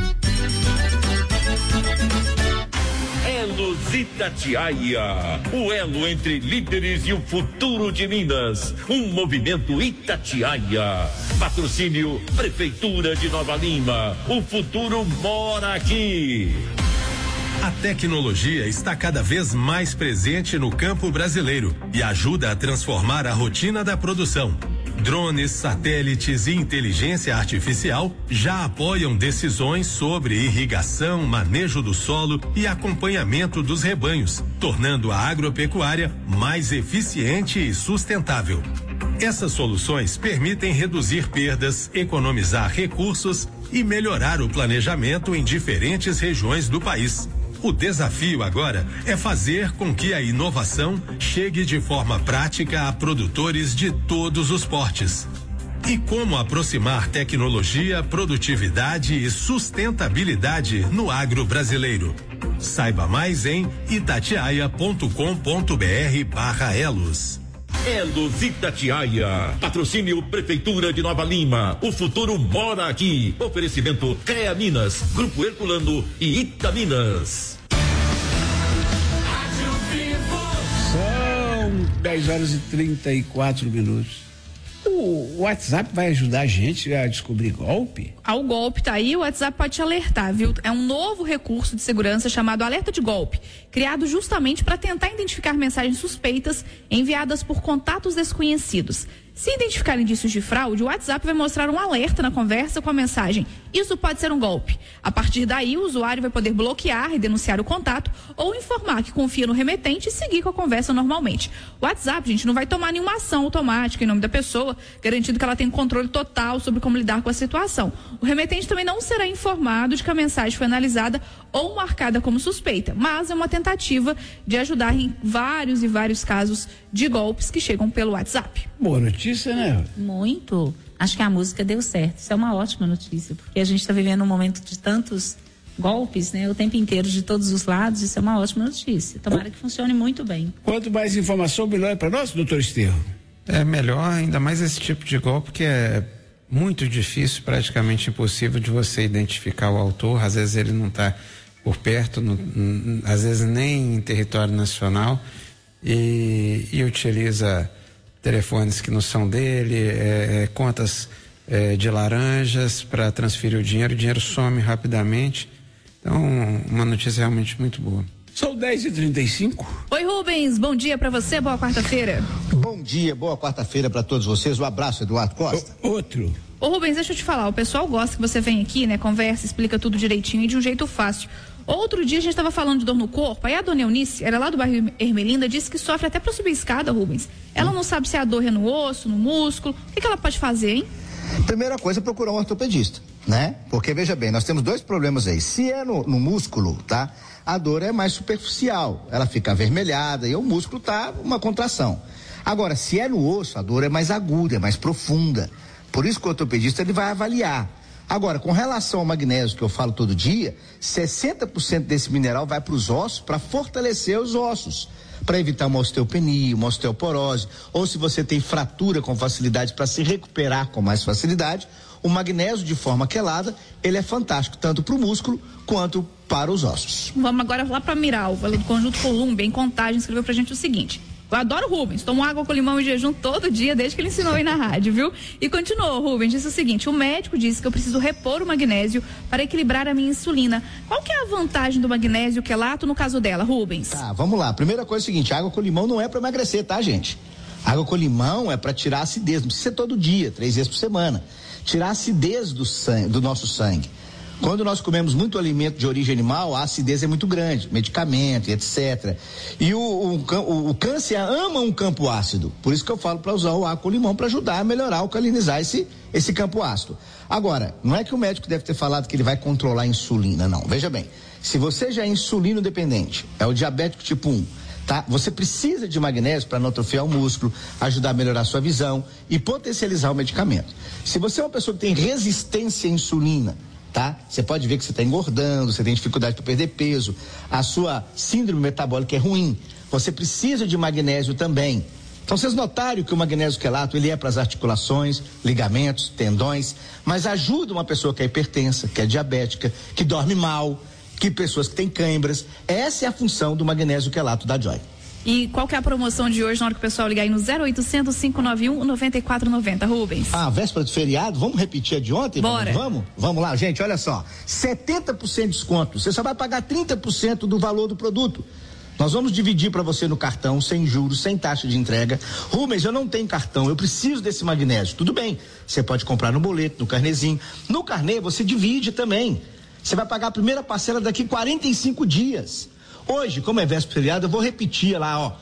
[SPEAKER 15] Elos Itatiaia, o elo entre líderes e o futuro de Minas. Um movimento Itatiaia. Patrocínio Prefeitura de Nova Lima. O futuro mora aqui.
[SPEAKER 6] A tecnologia está cada vez mais presente no campo brasileiro e ajuda a transformar a rotina da produção. Drones, satélites e inteligência artificial já apoiam decisões sobre irrigação, manejo do solo e acompanhamento dos rebanhos, tornando a agropecuária mais eficiente e sustentável. Essas soluções permitem reduzir perdas, economizar recursos e melhorar o planejamento em diferentes regiões do país. O desafio agora é fazer com que a inovação chegue de forma prática a produtores de todos os portes. E como aproximar tecnologia, produtividade e sustentabilidade no agro brasileiro. Saiba mais em itatiaia ponto com ponto br barra elos.
[SPEAKER 15] Elos Itatiaia, patrocínio Prefeitura de Nova Lima, o futuro mora aqui. Oferecimento CREA Minas, Grupo Herculano e Itaminas.
[SPEAKER 8] São dez horas e trinta e quatro minutos. O WhatsApp vai ajudar a gente a descobrir golpe?
[SPEAKER 10] Ah, o golpe tá aí, o WhatsApp pode te alertar, viu? É um novo recurso de segurança chamado alerta de golpe, criado justamente para tentar identificar mensagens suspeitas enviadas por contatos desconhecidos. Se identificar indícios de fraude, o WhatsApp vai mostrar um alerta na conversa com a mensagem: isso pode ser um golpe. A partir daí, o usuário vai poder bloquear e denunciar o contato ou informar que confia no remetente e seguir com a conversa normalmente. O WhatsApp, gente, não vai tomar nenhuma ação automática em nome da pessoa, garantindo que ela tem controle total sobre como lidar com a situação. O remetente também não será informado de que a mensagem foi analisada ou marcada como suspeita, mas é uma tentativa de ajudar em vários e vários casos de golpes que chegam pelo WhatsApp.
[SPEAKER 8] Boa notícia, né?
[SPEAKER 11] Muito. Acho que a música deu certo. Isso é uma ótima notícia, porque a gente está vivendo um momento de tantos golpes, né? O tempo inteiro, de todos os lados. Isso é uma ótima notícia. Tomara que funcione muito bem.
[SPEAKER 8] Quanto mais informação, melhor é para nós, doutor Esterro?
[SPEAKER 25] É melhor, ainda mais esse tipo de golpe, que é muito difícil, praticamente impossível de você identificar o autor. Às vezes ele não está por perto, no, n- às vezes nem em território nacional, e, e utiliza telefones que não são dele, é, é, contas é, de laranjas para transferir o dinheiro, o dinheiro some rapidamente. Então, uma notícia realmente muito boa.
[SPEAKER 8] São dez e trinta e cinco.
[SPEAKER 10] Oi, Rubens, bom dia pra você, boa quarta-feira.
[SPEAKER 21] Bom dia, boa quarta-feira pra todos vocês. Um abraço, Eduardo Costa.
[SPEAKER 8] O, outro.
[SPEAKER 10] Ô, Rubens, deixa eu te falar, o pessoal gosta que você vem aqui, né, conversa, explica tudo direitinho e de um jeito fácil. Outro dia a gente estava falando de dor no corpo, aí a dona Eunice, era lá do bairro Ermelinda, disse que sofre até pra subir escada, Rubens. Ela não sabe se a dor é no osso, no músculo, o que, que ela pode fazer, hein?
[SPEAKER 21] Primeira coisa é procurar um ortopedista, né? Porque, veja bem, nós temos dois problemas aí. Se é no, no músculo, tá? A dor é mais superficial, ela fica avermelhada e o músculo tá uma contração. Agora, se é no osso, a dor é mais aguda, é mais profunda. Por isso que o ortopedista ele vai avaliar. Agora, com relação ao magnésio que eu falo todo dia, sessenta por cento desse mineral vai para os ossos para fortalecer os ossos, para evitar uma osteopenia, uma osteoporose, ou se você tem fratura com facilidade para se recuperar com mais facilidade, o magnésio de forma quelada, ele é fantástico, tanto para o músculo quanto para os ossos.
[SPEAKER 10] Vamos agora lá para Miral, do Conjunto Colúmbia, em Contagem, escreveu pra gente o seguinte: eu adoro o Rubens, tomo água com limão em jejum todo dia, desde que ele ensinou aí na rádio, viu? E continuou, Rubens, disse o seguinte: o médico disse que eu preciso repor o magnésio para equilibrar a minha insulina. Qual que é a vantagem do magnésio quelato no caso dela, Rubens?
[SPEAKER 21] Tá, vamos lá. Primeira coisa é o seguinte: água com limão não é para emagrecer, tá, gente? Água com limão é para tirar a acidez, não precisa ser todo dia, três vezes por semana. Tirar a acidez do sangue, do nosso sangue. Quando nós comemos muito alimento de origem animal, a acidez é muito grande, medicamento e etcétera. E o, o, o câncer ama um campo ácido. Por isso que eu falo para usar o álcool limão para ajudar a melhorar, alcalinizar esse, esse campo ácido. Agora, não é que o médico deve ter falado que ele vai controlar a insulina, não. Veja bem, se você já é insulino dependente, é o diabético tipo um, tá? Você precisa de magnésio para não atrofiar o músculo, ajudar a melhorar a sua visão e potencializar o medicamento. Se você é uma pessoa que tem resistência à insulina, tá? Você pode ver que você está engordando, você tem dificuldade para perder peso, a sua síndrome metabólica é ruim, você precisa de magnésio também. Então vocês notaram que o magnésio quelato ele é para as articulações, ligamentos, tendões, mas ajuda uma pessoa que é hipertensa, que é diabética, que dorme mal, que pessoas que têm câimbras. Essa é a função do magnésio quelato da Joy.
[SPEAKER 10] E qual que é a promoção de hoje na hora que o pessoal ligar aí no zero oitocentos, cinco nove um, nove quatro nove zero, Rubens?
[SPEAKER 21] Ah, véspera de feriado, vamos repetir a de ontem?
[SPEAKER 10] Bora.
[SPEAKER 21] Vamos? Vamos lá, gente, olha só, setenta por cento de desconto, você só vai pagar trinta por cento do valor do produto. Nós vamos dividir para você no cartão, sem juros, sem taxa de entrega. Rubens, eu não tenho cartão, eu preciso desse magnésio. Tudo bem, você pode comprar no boleto, no carnezinho. No carnê você divide também. Você vai pagar a primeira parcela daqui quarenta e cinco dias. Hoje, como é véspera de feriado, eu vou repetir lá, ó.